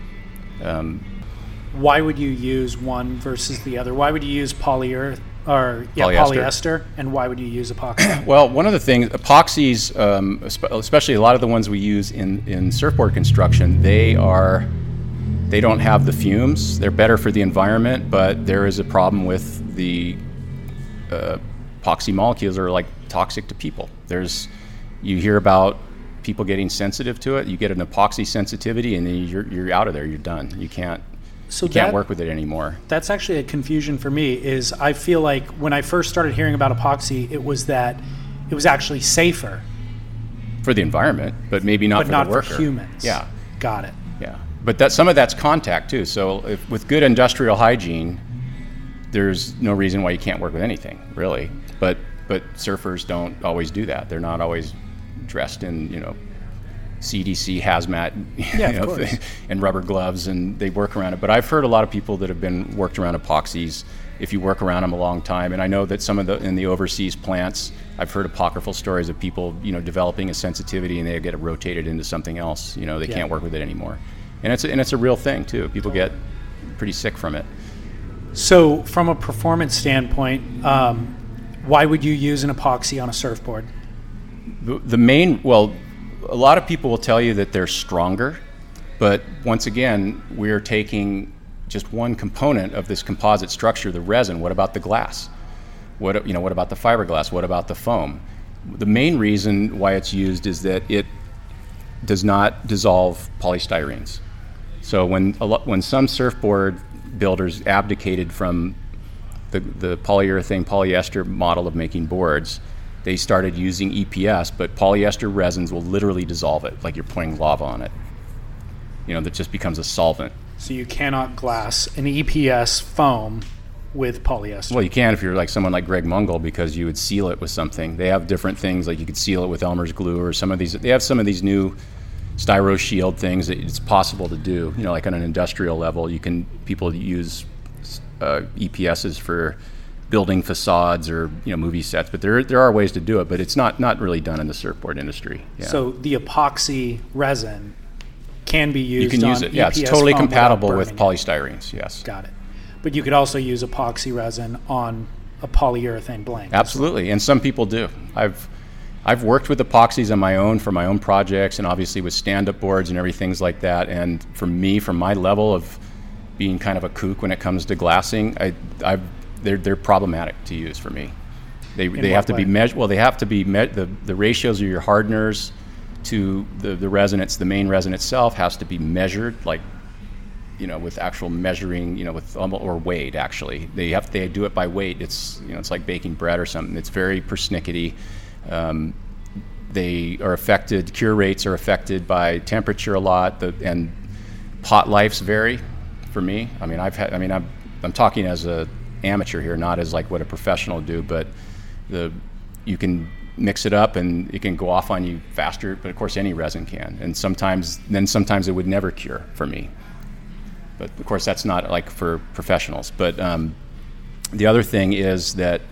Why would you use one versus the other? Why would you use polyester, and why would you use epoxy? Well, one of the things, epoxies, especially a lot of the ones we use in surfboard construction, they don't have the fumes. They're better for the environment, but there is a problem with the epoxy molecules are like toxic to people. You hear about people getting sensitive to it. You get an epoxy sensitivity, and then you're out of there. You're done. You can't work with it anymore. That's actually a confusion for me. Is I feel like when I first started hearing about epoxy, it was that it was actually safer for the environment, but maybe not for the worker. For humans. Yeah, got it. Yeah, but some of that's contact too. So with good industrial hygiene, there's no reason why you can't work with anything, really. But surfers don't always do that. They're not always dressed in, CDC hazmat and rubber gloves, and they work around it. But I've heard a lot of people that have been worked around epoxies, if you work around them a long time. And I know that some of in the overseas plants, I've heard apocryphal stories of people, developing a sensitivity, and they get it rotated into something else. They can't work with it anymore. And it's a real thing too. People get pretty sick from it. So from a performance standpoint, why would you use an epoxy on a surfboard? A lot of people will tell you that they're stronger, but once again, we're taking just one component of this composite structure, the resin. What about the glass? What about the fiberglass? What about the foam? The main reason why it's used is that it does not dissolve polystyrenes. So when some surfboard builders abdicated from the polyurethane polyester model of making boards, they started using EPS, but polyester resins will literally dissolve it, like you're pouring lava on it. That just becomes a solvent. So you cannot glass an EPS foam with polyester. Well, you can if you're like someone like Greg Mungle, because you would seal it with something. They have different things, like you could seal it with Elmer's glue, or they have some of these new Styro Shield things that it's possible to do. Like on an industrial level, people use EPSs for building facades or movie sets, but there are ways to do it, but it's not really done in the surfboard industry. Yeah. So the epoxy resin can be used. You can use it. Yeah, it's totally compatible with polystyrenes. Yes. Got it. But you could also use epoxy resin on a polyurethane blank. Absolutely, and some people do. I've worked with epoxies on my own for my own projects, and obviously with stand-up boards and everything like that. And for me, from my level of being kind of a kook when it comes to glassing, they're problematic to use for me. They have to be measured. Well, they have to be the ratios of your hardeners to the resin. The main resin itself has to be measured, like, with actual measuring, or weighed. Actually, they do it by weight. It's like baking bread or something. It's very persnickety. They are affected. Cure rates are affected by temperature a lot, and pot lives vary. For me, I'm talking as a amateur here, not as like what a professional would do, but you can mix it up and it can go off on you faster, but of course any resin can, and sometimes it would never cure for me, but of course that's not like for professionals. But the other thing is that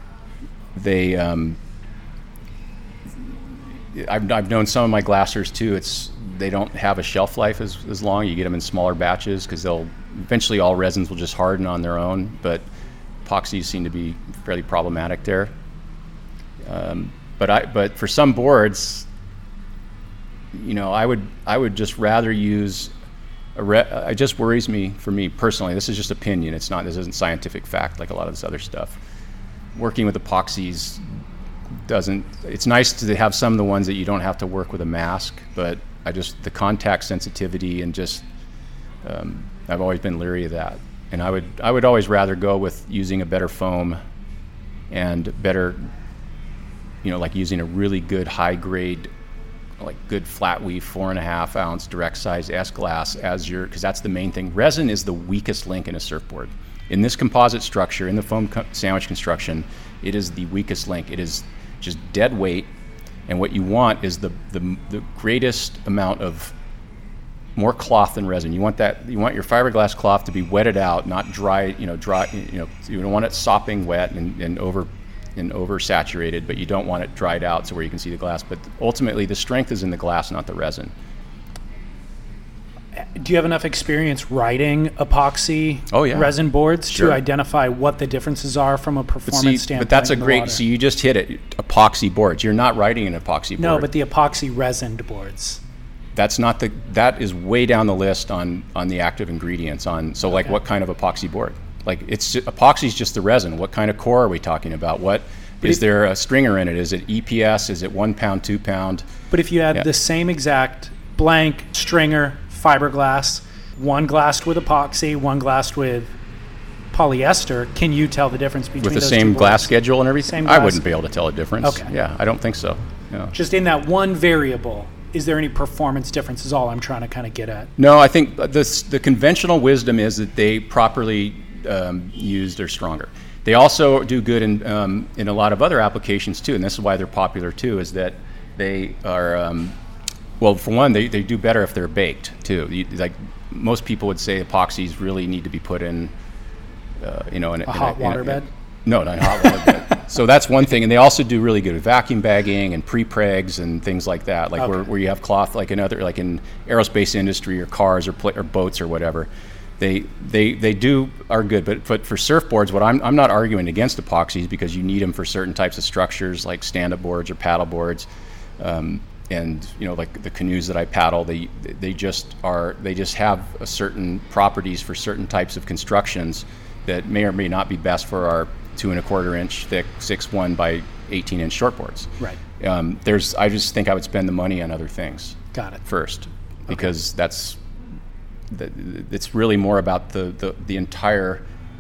I've known some of my glassers too, they don't have a shelf life as long. You get them in smaller batches because eventually all resins will just harden on their own, but epoxies seem to be fairly problematic there. But for some boards, I would just rather use it just worries me, for me personally. This is just opinion. This isn't scientific fact like a lot of this other stuff. Working with epoxies it's nice to have some of the ones that you don't have to work with a mask, but the contact sensitivity and just I've always been leery of that. And I would always rather go with using a better foam and better, like using a really good high grade, like good flat weave 4.5 ounce direct size S glass because that's the main thing. Resin is the weakest link in a surfboard. In this composite structure, in the foam sandwich construction, it is the weakest link. It is just dead weight, and what you want is the greatest amount of more cloth than resin. You want your fiberglass cloth to be wetted out, not dry. You don't want it sopping wet and oversaturated, but you don't want it dried out so where you can see the glass. But ultimately, the strength is in the glass, not the resin. Do you have enough experience writing epoxy resin boards to identify what the differences are from a performance standpoint? But that's so you just hit it, epoxy boards. You're not writing an epoxy board. No, but the epoxy resined boards. That is way down the list on the active ingredients like what kind of epoxy board? Like epoxy is just the resin. What kind of core are we talking about? Is there a stringer in it? Is it EPS? Is it 1 pound, 2 pound? But if you had the same exact blank stringer, fiberglass, one glassed with epoxy, one glassed with polyester, can you tell the difference between with the those same two glass boards? schedule and everything? I wouldn't be able to tell a difference. Okay. Yeah, I don't think so. No. Just in that one variable, is there any performance difference? Is all I'm trying to kind of get at. No, I think the conventional wisdom is that they properly used are stronger. They also do good in a lot of other applications too, and this is why they're popular too, is that they are for one, they do better if they're baked too. Like most people would say, epoxies really need to be put in, in a hot water bed. No, not hot water bed. So that's one thing, and they also do really good at vacuum bagging and pre-pregs and things like that. Like where you have cloth, like in aerospace industry or cars or boats or whatever. They are good, but for surfboards, I'm not arguing against epoxies because you need them for certain types of structures like stand-up boards or paddle boards. And like the canoes that I paddle, they just have a certain properties for certain types of constructions that may or may not be best for our 2 1/4 inch thick 6'1" by 18 inch shortboards. Right. I just think I would spend the money on other things. Got it. First, because it's really more about the entire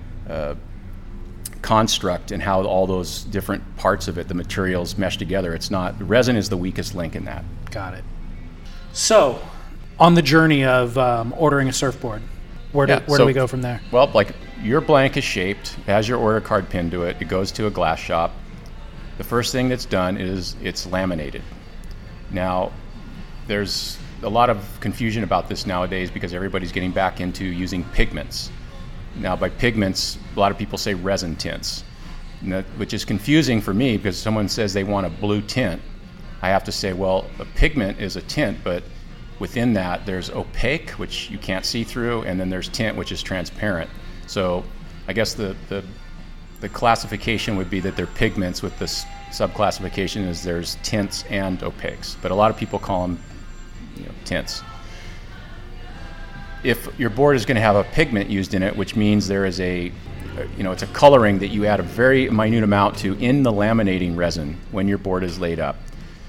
construct and how all those different parts of it, the materials mesh together. Resin is the weakest link in that. Got it. So, on the journey of ordering a surfboard, where do we go from there? Well, like your blank is shaped, it has your order card pinned to it, it goes to a glass shop. The first thing that's done is it's laminated. Now, there's a lot of confusion about this nowadays because everybody's getting back into using pigments. Now, by pigments, a lot of people say resin tints, which is confusing for me because someone says they want a blue tint. I have to say, well, a pigment is a tint, but within that, there's opaque, which you can't see through, and then there's tint, which is transparent. So I guess the classification would be that they're pigments, with this subclassification is there's tints and opaques, but a lot of people call them tints. if your board is going to have a pigment used in it, which means there is it's a coloring that you add a very minute amount to in the laminating resin when your board is laid up.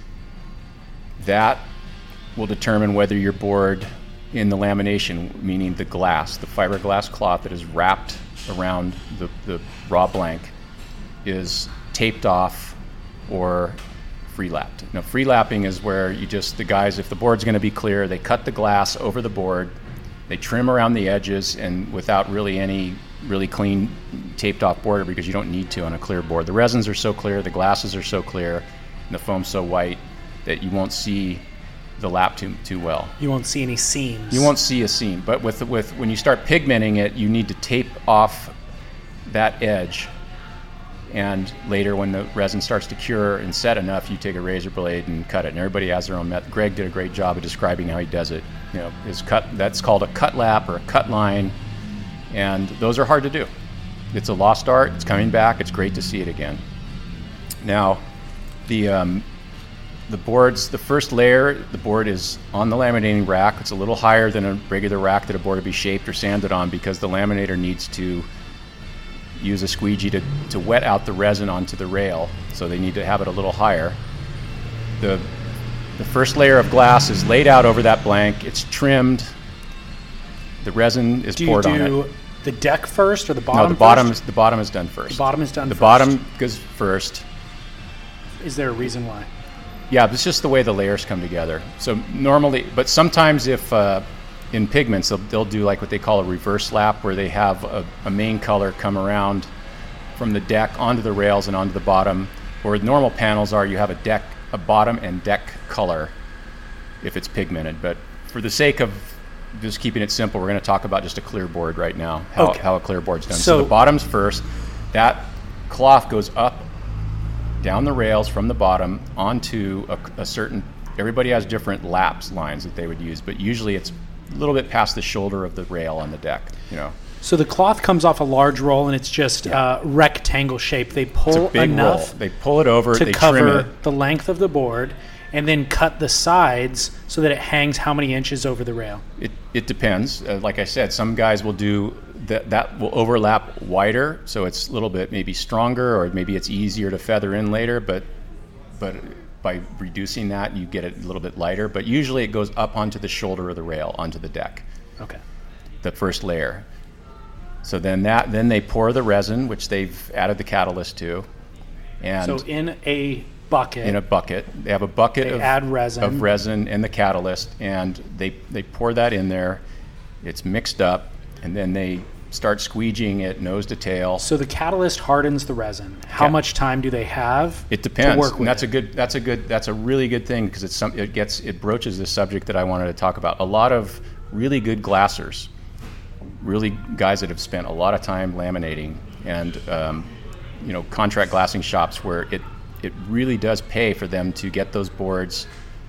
That will determine whether your board in the lamination, meaning the glass, the fiberglass cloth that is wrapped around the raw blank, is taped off or free-lapped. Now, free-lapping is where the guys, if the board's going to be clear, they cut the glass over the board, they trim around the edges, and without really any really clean taped off border, because you don't need to on a clear board. The resins are so clear, the glasses are so clear, and the foam's so white that you won't see the lap too well. You won't see any seams. You won't see a seam. But with when you start pigmenting it, you need to tape off that edge. And later, when the resin starts to cure and set enough, you take a razor blade and cut it. And everybody has their own method. Greg did a great job of describing how he does it. That's called a cut lap or a cut line. And those are hard to do. It's a lost art. It's coming back. It's great to see it again. Now, the boards, the first layer, the board is on the laminating rack. It's a little higher than a regular rack that a board would be shaped or sanded on, because the laminator needs to use a squeegee to wet out the resin onto the rail. So they need to have it a little higher. The first layer of glass is laid out over that blank. It's trimmed. The resin is poured on it. Do you do the deck first or the bottom? No, the bottom is done first. The bottom is done first. The bottom goes first. Is there a reason why? Yeah, it's just the way the layers come together. So normally, but sometimes if in pigments, they'll do like what they call a reverse lap, where they have a main color come around from the deck onto the rails and onto the bottom. Where normal panels are, you have a bottom and deck color if it's pigmented. But for the sake of just keeping it simple, we're going to talk about just a clear board right now, how a clear board's done. So the bottom's first. That cloth goes up down the rails from the bottom onto a certain, everybody has different lines that they would use, but usually it's a little bit past the shoulder of the rail on the deck, So the cloth comes off a large roll, and it's just rectangle shape. They pull enough roll. They pull it over, to they cover trim it. the length of the board, and then cut the sides so that it hangs how many inches over the rail? It depends. Like I said, some guys will do that will overlap wider, so it's a little bit maybe stronger, or maybe it's easier to feather in later, but by reducing that, you get it a little bit lighter. But usually it goes up onto the shoulder of the rail, onto the deck. Okay. The first layer. So then they pour the resin, which they've added the catalyst to. And so in a bucket. They have a bucket of resin and the catalyst, and they pour that in there. It's mixed up, and then they start squeegeeing it nose to tail. So the catalyst hardens the resin. How much time do they have? It depends. To work with that's a really good thing, because it broaches the subject that I wanted to talk about. A lot of really good glassers, really guys that have spent a lot of time laminating, and contract glassing shops where it really does pay for them to get those boards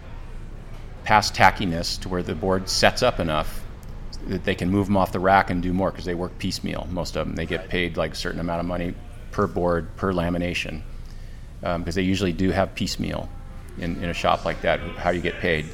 past tackiness to where the board sets up enough that they can move them off the rack and do more, because they work piecemeal. Most of them, they get paid like a certain amount of money per board, per lamination, because they usually do have piecemeal in a shop like that, how you get paid.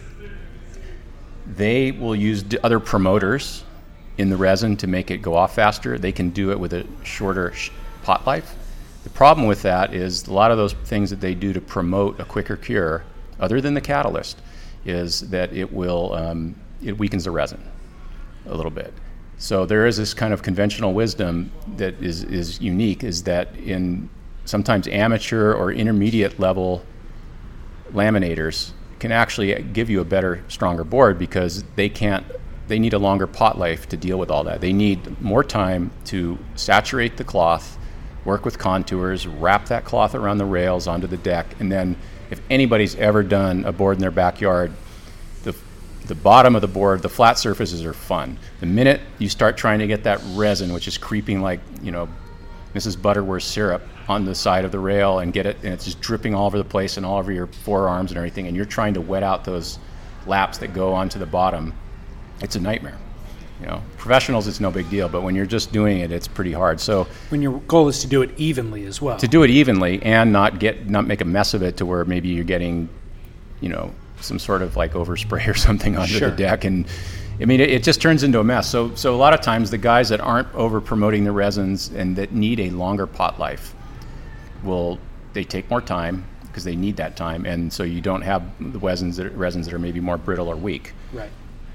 They will use other promoters in the resin to make it go off faster. They can do it with a shorter pot life. The problem with that is a lot of those things that they do to promote a quicker cure, other than the catalyst, is that it weakens the resin a little bit. So there is this kind of conventional wisdom that is unique, is that in sometimes amateur or intermediate level laminators can actually give you a better, stronger board, because they need a longer pot life to deal with all that. They need more time to saturate the cloth, work with contours, wrap that cloth around the rails onto the deck, and then if anybody's ever done a board in their backyard, the bottom of the board, the flat surfaces are fun. The minute you start trying to get that resin, which is creeping like, Mrs. Butterworth syrup on the side of the rail, and get it, and it's just dripping all over the place and all over your forearms and everything, and you're trying to wet out those laps that go onto the bottom, it's a nightmare. Professionals, it's no big deal, but when you're just doing it, it's pretty hard. So when your goal is to do it evenly as well. To do it evenly and not make a mess of it to where maybe you're getting, some sort of like overspray or something onto the deck, and I mean, it just turns into a mess. So a lot of times the guys that aren't over promoting the resins and that need a longer pot life they take more time because they need that time, and so you don't have the resins that are maybe more brittle or weak. Right.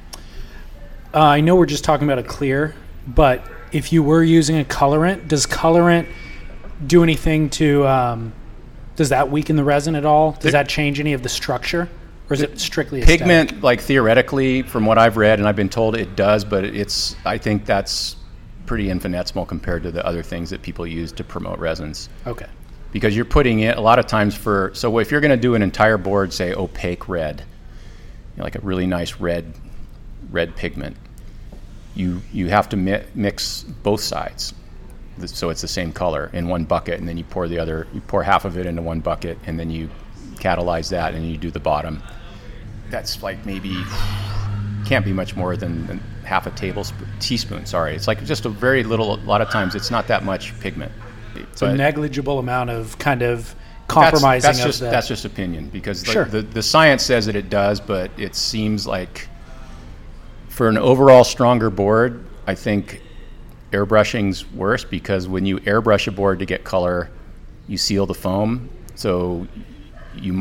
I know we're just talking about a clear, but if you were using a colorant, does colorant do anything to? Does that weaken the resin at all? Does that change any of the structure? Or is it strictly pigment? Aesthetic? Like theoretically, from what I've read and I've been told, it does, but I think that's pretty infinitesimal compared to the other things that people use to promote resins. Okay. Because you're putting it a lot of times so if you're going to do an entire board, say opaque red, like a really nice red pigment, you have to mix both sides, so it's the same color in one bucket, and then you pour half of it into one bucket, and then you catalyze that, and you do the bottom. That's like maybe can't be much more than half a teaspoon. Sorry, it's like just a very little. A lot of times, it's not that much pigment. It's a negligible amount of kind of compromising. That's just opinion, because sure. the science says that it does, but it seems like for an overall stronger board, I think airbrushing's worse, because when you airbrush a board to get color, you seal the foam, so you'll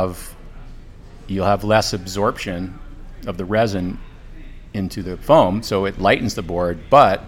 have less absorption of the resin into the foam, so it lightens the board, but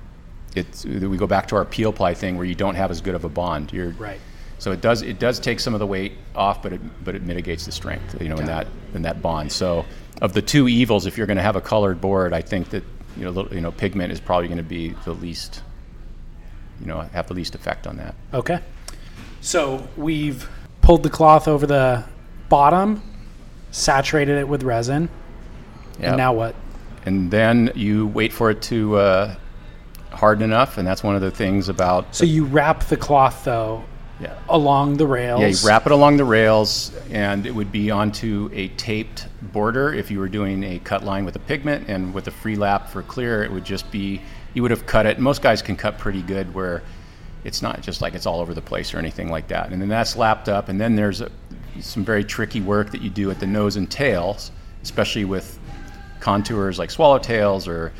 we go back to our peel ply thing where you don't have as good of a bond. Right. So it does take some of the weight off, but it mitigates the strength, in that bond. So of the two evils, if you're going to have a colored board, I think that pigment is probably going to be the least, have the least effect on that. Okay. So we've pulled the cloth over the bottom, saturated it with resin, and now what? And then you wait for it to harden enough, and that's one of the things about... So you wrap the cloth, though, along the rails. Yeah, you wrap it along the rails, and it would be onto a taped border if you were doing a cut line with a pigment, and with a free lap for clear, it would just be... You would have cut it. Most guys can cut pretty good where it's not just like it's all over the place or anything like that. And then that's lapped up, and then there's some very tricky work that you do at the nose and tails, especially with contours like swallowtails or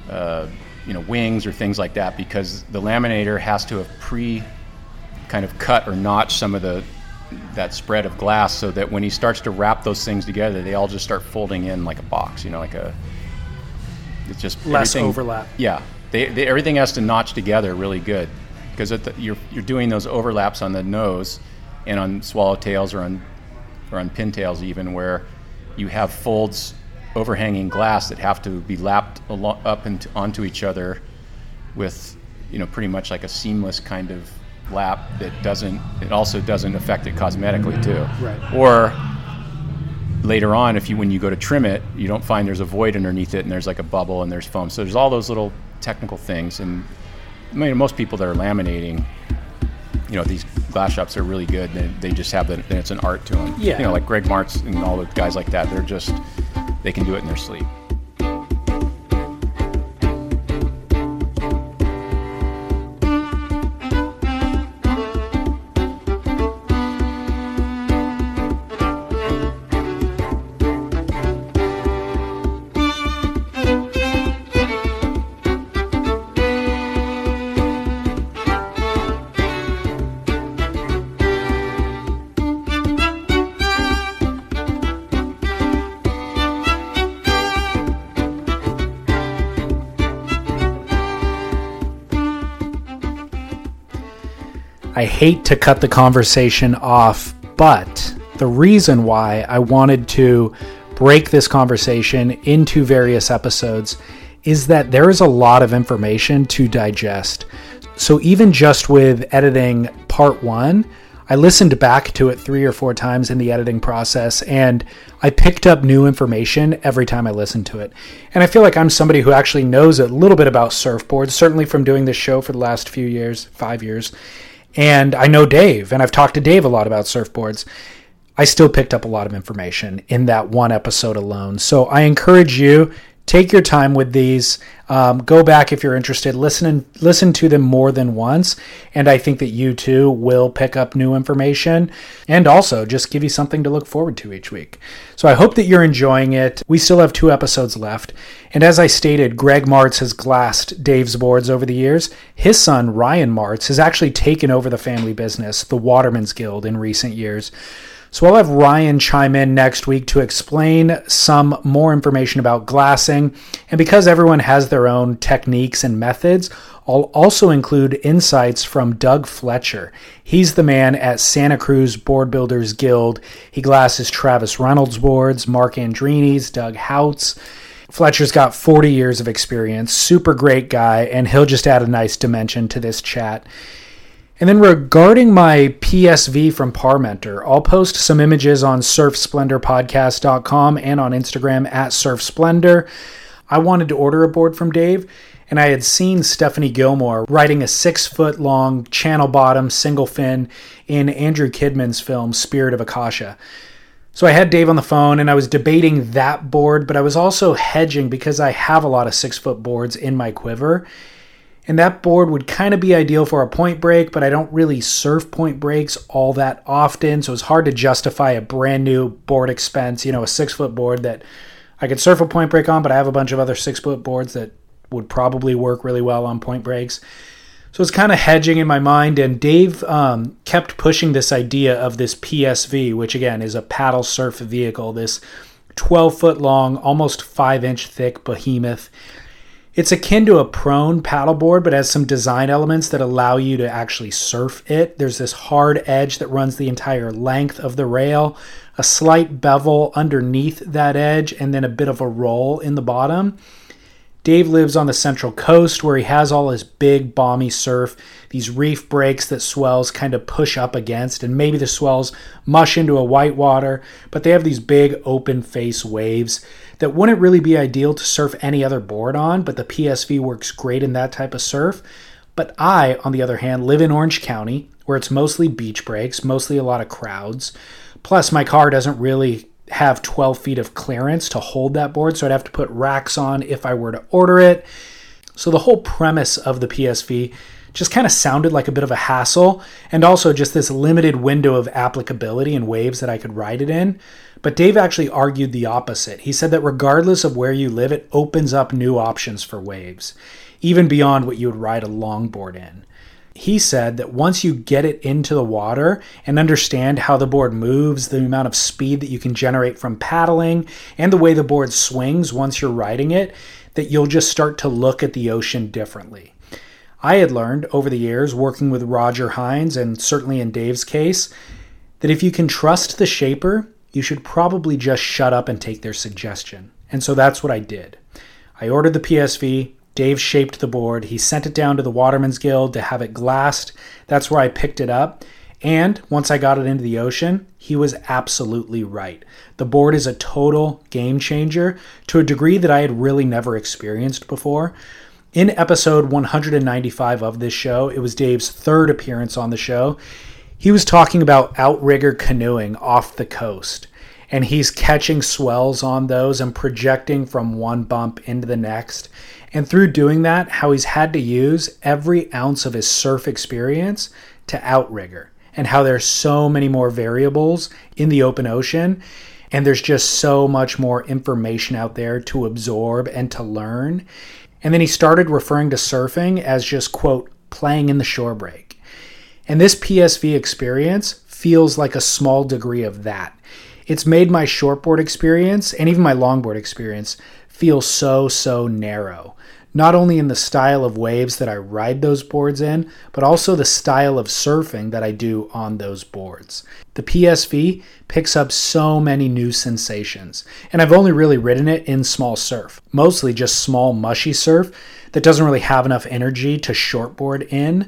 wings or things like that, because the laminator has to have kind of cut or notch some of that spread of glass, so that when he starts to wrap those things together, they all just start folding in like a box, it's just less overlap. Yeah, everything has to notch together really good, because you're doing those overlaps on the nose and on swallowtails or on pintails even, where you have folds overhanging glass that have to be lapped up and onto each other with pretty much like a seamless kind of lap it also doesn't affect it cosmetically too. Right. Or later on, when you go to trim it, you don't find there's a void underneath it and there's like a bubble and there's foam. So there's all those little technical things, and most people that are laminating, these glass shops are really good, and they just have it's an art to them. Yeah. Like Greg Martz and all the guys like that, they can do it in their sleep. I hate to cut the conversation off, but the reason why I wanted to break this conversation into various episodes is that there is a lot of information to digest. So even just with editing part 1, I listened back to it 3 or 4 times in the editing process, and I picked up new information every time I listened to it. And I feel like I'm somebody who actually knows a little bit about surfboards, certainly from doing this show for the last few years, 5 years. And I know Dave, and I've talked to Dave a lot about surfboards. I still picked up a lot of information in that one episode alone. So I encourage you Take your time with these. Go back if you're interested. Listen to them more than once, and I think that you too will pick up new information and also just give you something to look forward to each week. So I hope that you're enjoying it. We still have 2 episodes left, and as I stated, Greg Martz has glassed Dave's boards over the years. His son, Ryan Martz, has actually taken over the family business, the Waterman's Guild, in recent years. So I'll have Ryan chime in next week to explain some more information about glassing. And because everyone has their own techniques and methods, I'll also include insights from Doug Fletcher. He's the man at Santa Cruz Board Builders Guild. He glasses Travis Reynolds boards, Mark Andrini's, Doug Hout's. Fletcher's got 40 years of experience, super great guy, and he'll just add a nice dimension to this chat. And then regarding my PSV from Parmenter, I'll post some images on surfsplendorpodcast.com and on Instagram at surfsplendor. I wanted to order a board from Dave, and I had seen Stephanie Gilmore riding a 6-foot-long channel bottom single fin in Andrew Kidman's film Spirit of Akasha. So I had Dave on the phone, and I was debating that board, but I was also hedging because I have a lot of 6-foot boards in my quiver. And that board would kind of be ideal for a point break, but I don't really surf point breaks all that often, so it's hard to justify a brand new board expense, a 6-foot board that I could surf a point break on, but I have a bunch of other 6-foot boards that would probably work really well on point breaks. So it's kind of hedging in my mind, and Dave kept pushing this idea of this PSV, which again is a paddle surf vehicle, this 12-foot long, almost 5-inch thick behemoth. It's akin to a prone paddleboard, but has some design elements that allow you to actually surf it. There's this hard edge that runs the entire length of the rail, a slight bevel underneath that edge, and then a bit of a roll in the bottom. Dave lives on the Central Coast where he has all his big, balmy surf, these reef breaks that swells kind of push up against, and maybe the swells mush into a whitewater, but they have these big open face waves that wouldn't really be ideal to surf any other board on, but the PSV works great in that type of surf. But I, on the other hand, live in Orange County, where it's mostly beach breaks, mostly a lot of crowds. Plus, my car doesn't really have 12 feet of clearance to hold that board, so I'd have to put racks on if I were to order it. So the whole premise of the PSV just kind of sounded like a bit of a hassle, and also just this limited window of applicability and waves that I could ride it in. But Dave actually argued the opposite. He said that regardless of where you live, it opens up new options for waves, even beyond what you would ride a longboard in. He said that once you get it into the water and understand how the board moves, the amount of speed that you can generate from paddling, and the way the board swings once you're riding it, that you'll just start to look at the ocean differently. I had learned over the years, working with Roger Hines, and certainly in Dave's case, that if you can trust the shaper, you should probably just shut up and take their suggestion. And so that's what I did. I ordered the PSV. Dave shaped the board. He sent it down to the Waterman's Guild to have it glassed. That's where I picked it up. And once I got it into the ocean, he was absolutely right. The board is a total game changer to a degree that I had really never experienced before. In episode 195 of this show, it was Dave's 3rd appearance on the show. He was talking about outrigger canoeing off the coast. And he's catching swells on those and projecting from one bump into the next. And through doing that, how he's had to use every ounce of his surf experience to outrigger, and how there's so many more variables in the open ocean, and there's just so much more information out there to absorb and to learn. And then he started referring to surfing as just, quote, playing in the shore break. And this PSV experience feels like a small degree of that. It's made my shortboard experience, and even my longboard experience, feel so narrow. Not only in the style of waves that I ride those boards in, but also the style of surfing that I do on those boards. The PSV picks up so many new sensations, and I've only really ridden it in small surf, mostly just small mushy surf that doesn't really have enough energy to shortboard in.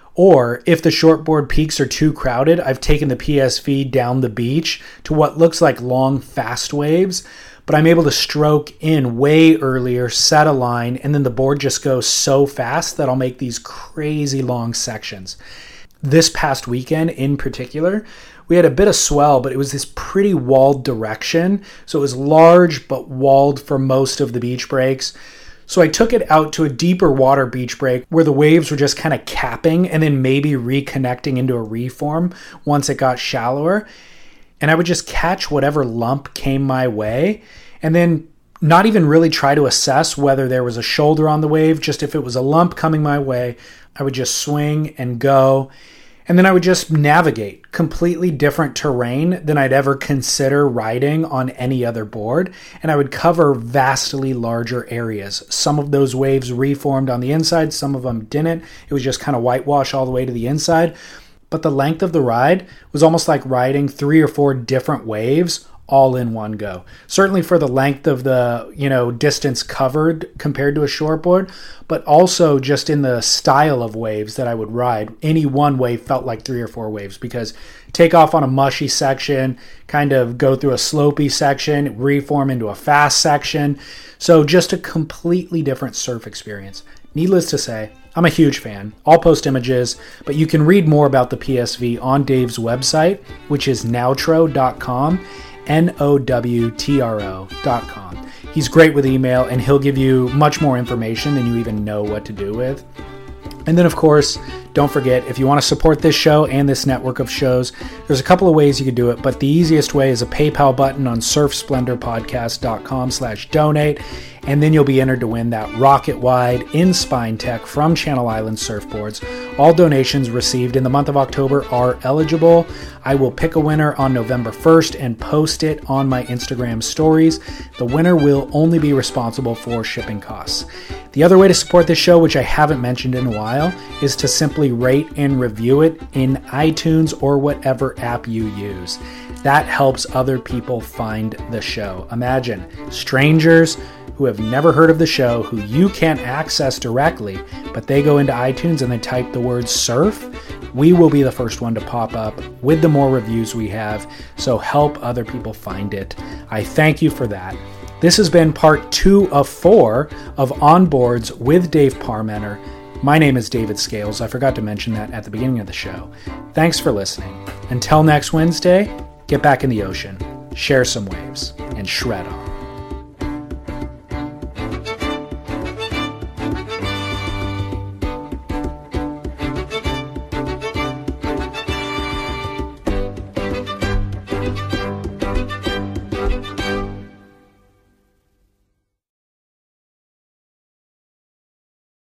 Or if the shortboard peaks are too crowded, I've taken the PSV down the beach to what looks like long, fast waves, but I'm able to stroke in way earlier, set a line, and then the board just goes so fast that I'll make these crazy long sections. This past weekend in particular we had a bit of swell, but it was this pretty walled direction. So it was large, but walled for most of the beach breaks. So I took it out to a deeper water beach break where the waves were just kind of capping and then maybe reconnecting into a reform once it got shallower. And I would just catch whatever lump came my way and then not even really try to assess whether there was a shoulder on the wave. Just if it was a lump coming my way, I would just swing and go. And then I would just navigate completely different terrain than I'd ever consider riding on any other board. And I would cover vastly larger areas. Some of those waves reformed on the inside, some of them didn't. It was just kind of whitewash all the way to the inside. But the length of the ride was almost like riding 3 or 4 different waves all in one go. Certainly for the length of the, distance covered compared to a shortboard, but also just in the style of waves that I would ride. Any one wave felt like 3 or 4 waves because take off on a mushy section, kind of go through a slopey section, reform into a fast section. So just a completely different surf experience. Needless to say, I'm a huge fan. I'll post images, but you can read more about the PSV on Dave's website, which is nowtro.com. NOWTRO.com. He's great with email, and he'll give you much more information than you even know what to do with. And then, of course, don't forget, if you want to support this show and this network of shows, there's a couple of ways you can do it, but the easiest way is a PayPal button on surfsplendorpodcast.com/donate, and then you'll be entered to win that Rocket Wide in-spine tech from Channel Island Surfboards. All donations received in the month of October are eligible. I will pick a winner on November 1st and post it on my Instagram stories. The winner will only be responsible for shipping costs. The other way to support this show, which I haven't mentioned in a while, is to simply rate and review it in iTunes or whatever app you use. That helps other people find the show. Imagine strangers who have never heard of the show, who you can't access directly, but they go into iTunes and they type the word surf. We will be the first one to pop up with the more reviews we have, so help other people find it. I thank you for that. This has been part 2 of 4 of Onboards with Dave Parmenter. My name is David Scales. I forgot to mention that at the beginning of the show. Thanks for listening. Until next Wednesday, get back in the ocean, share some waves, and shred on.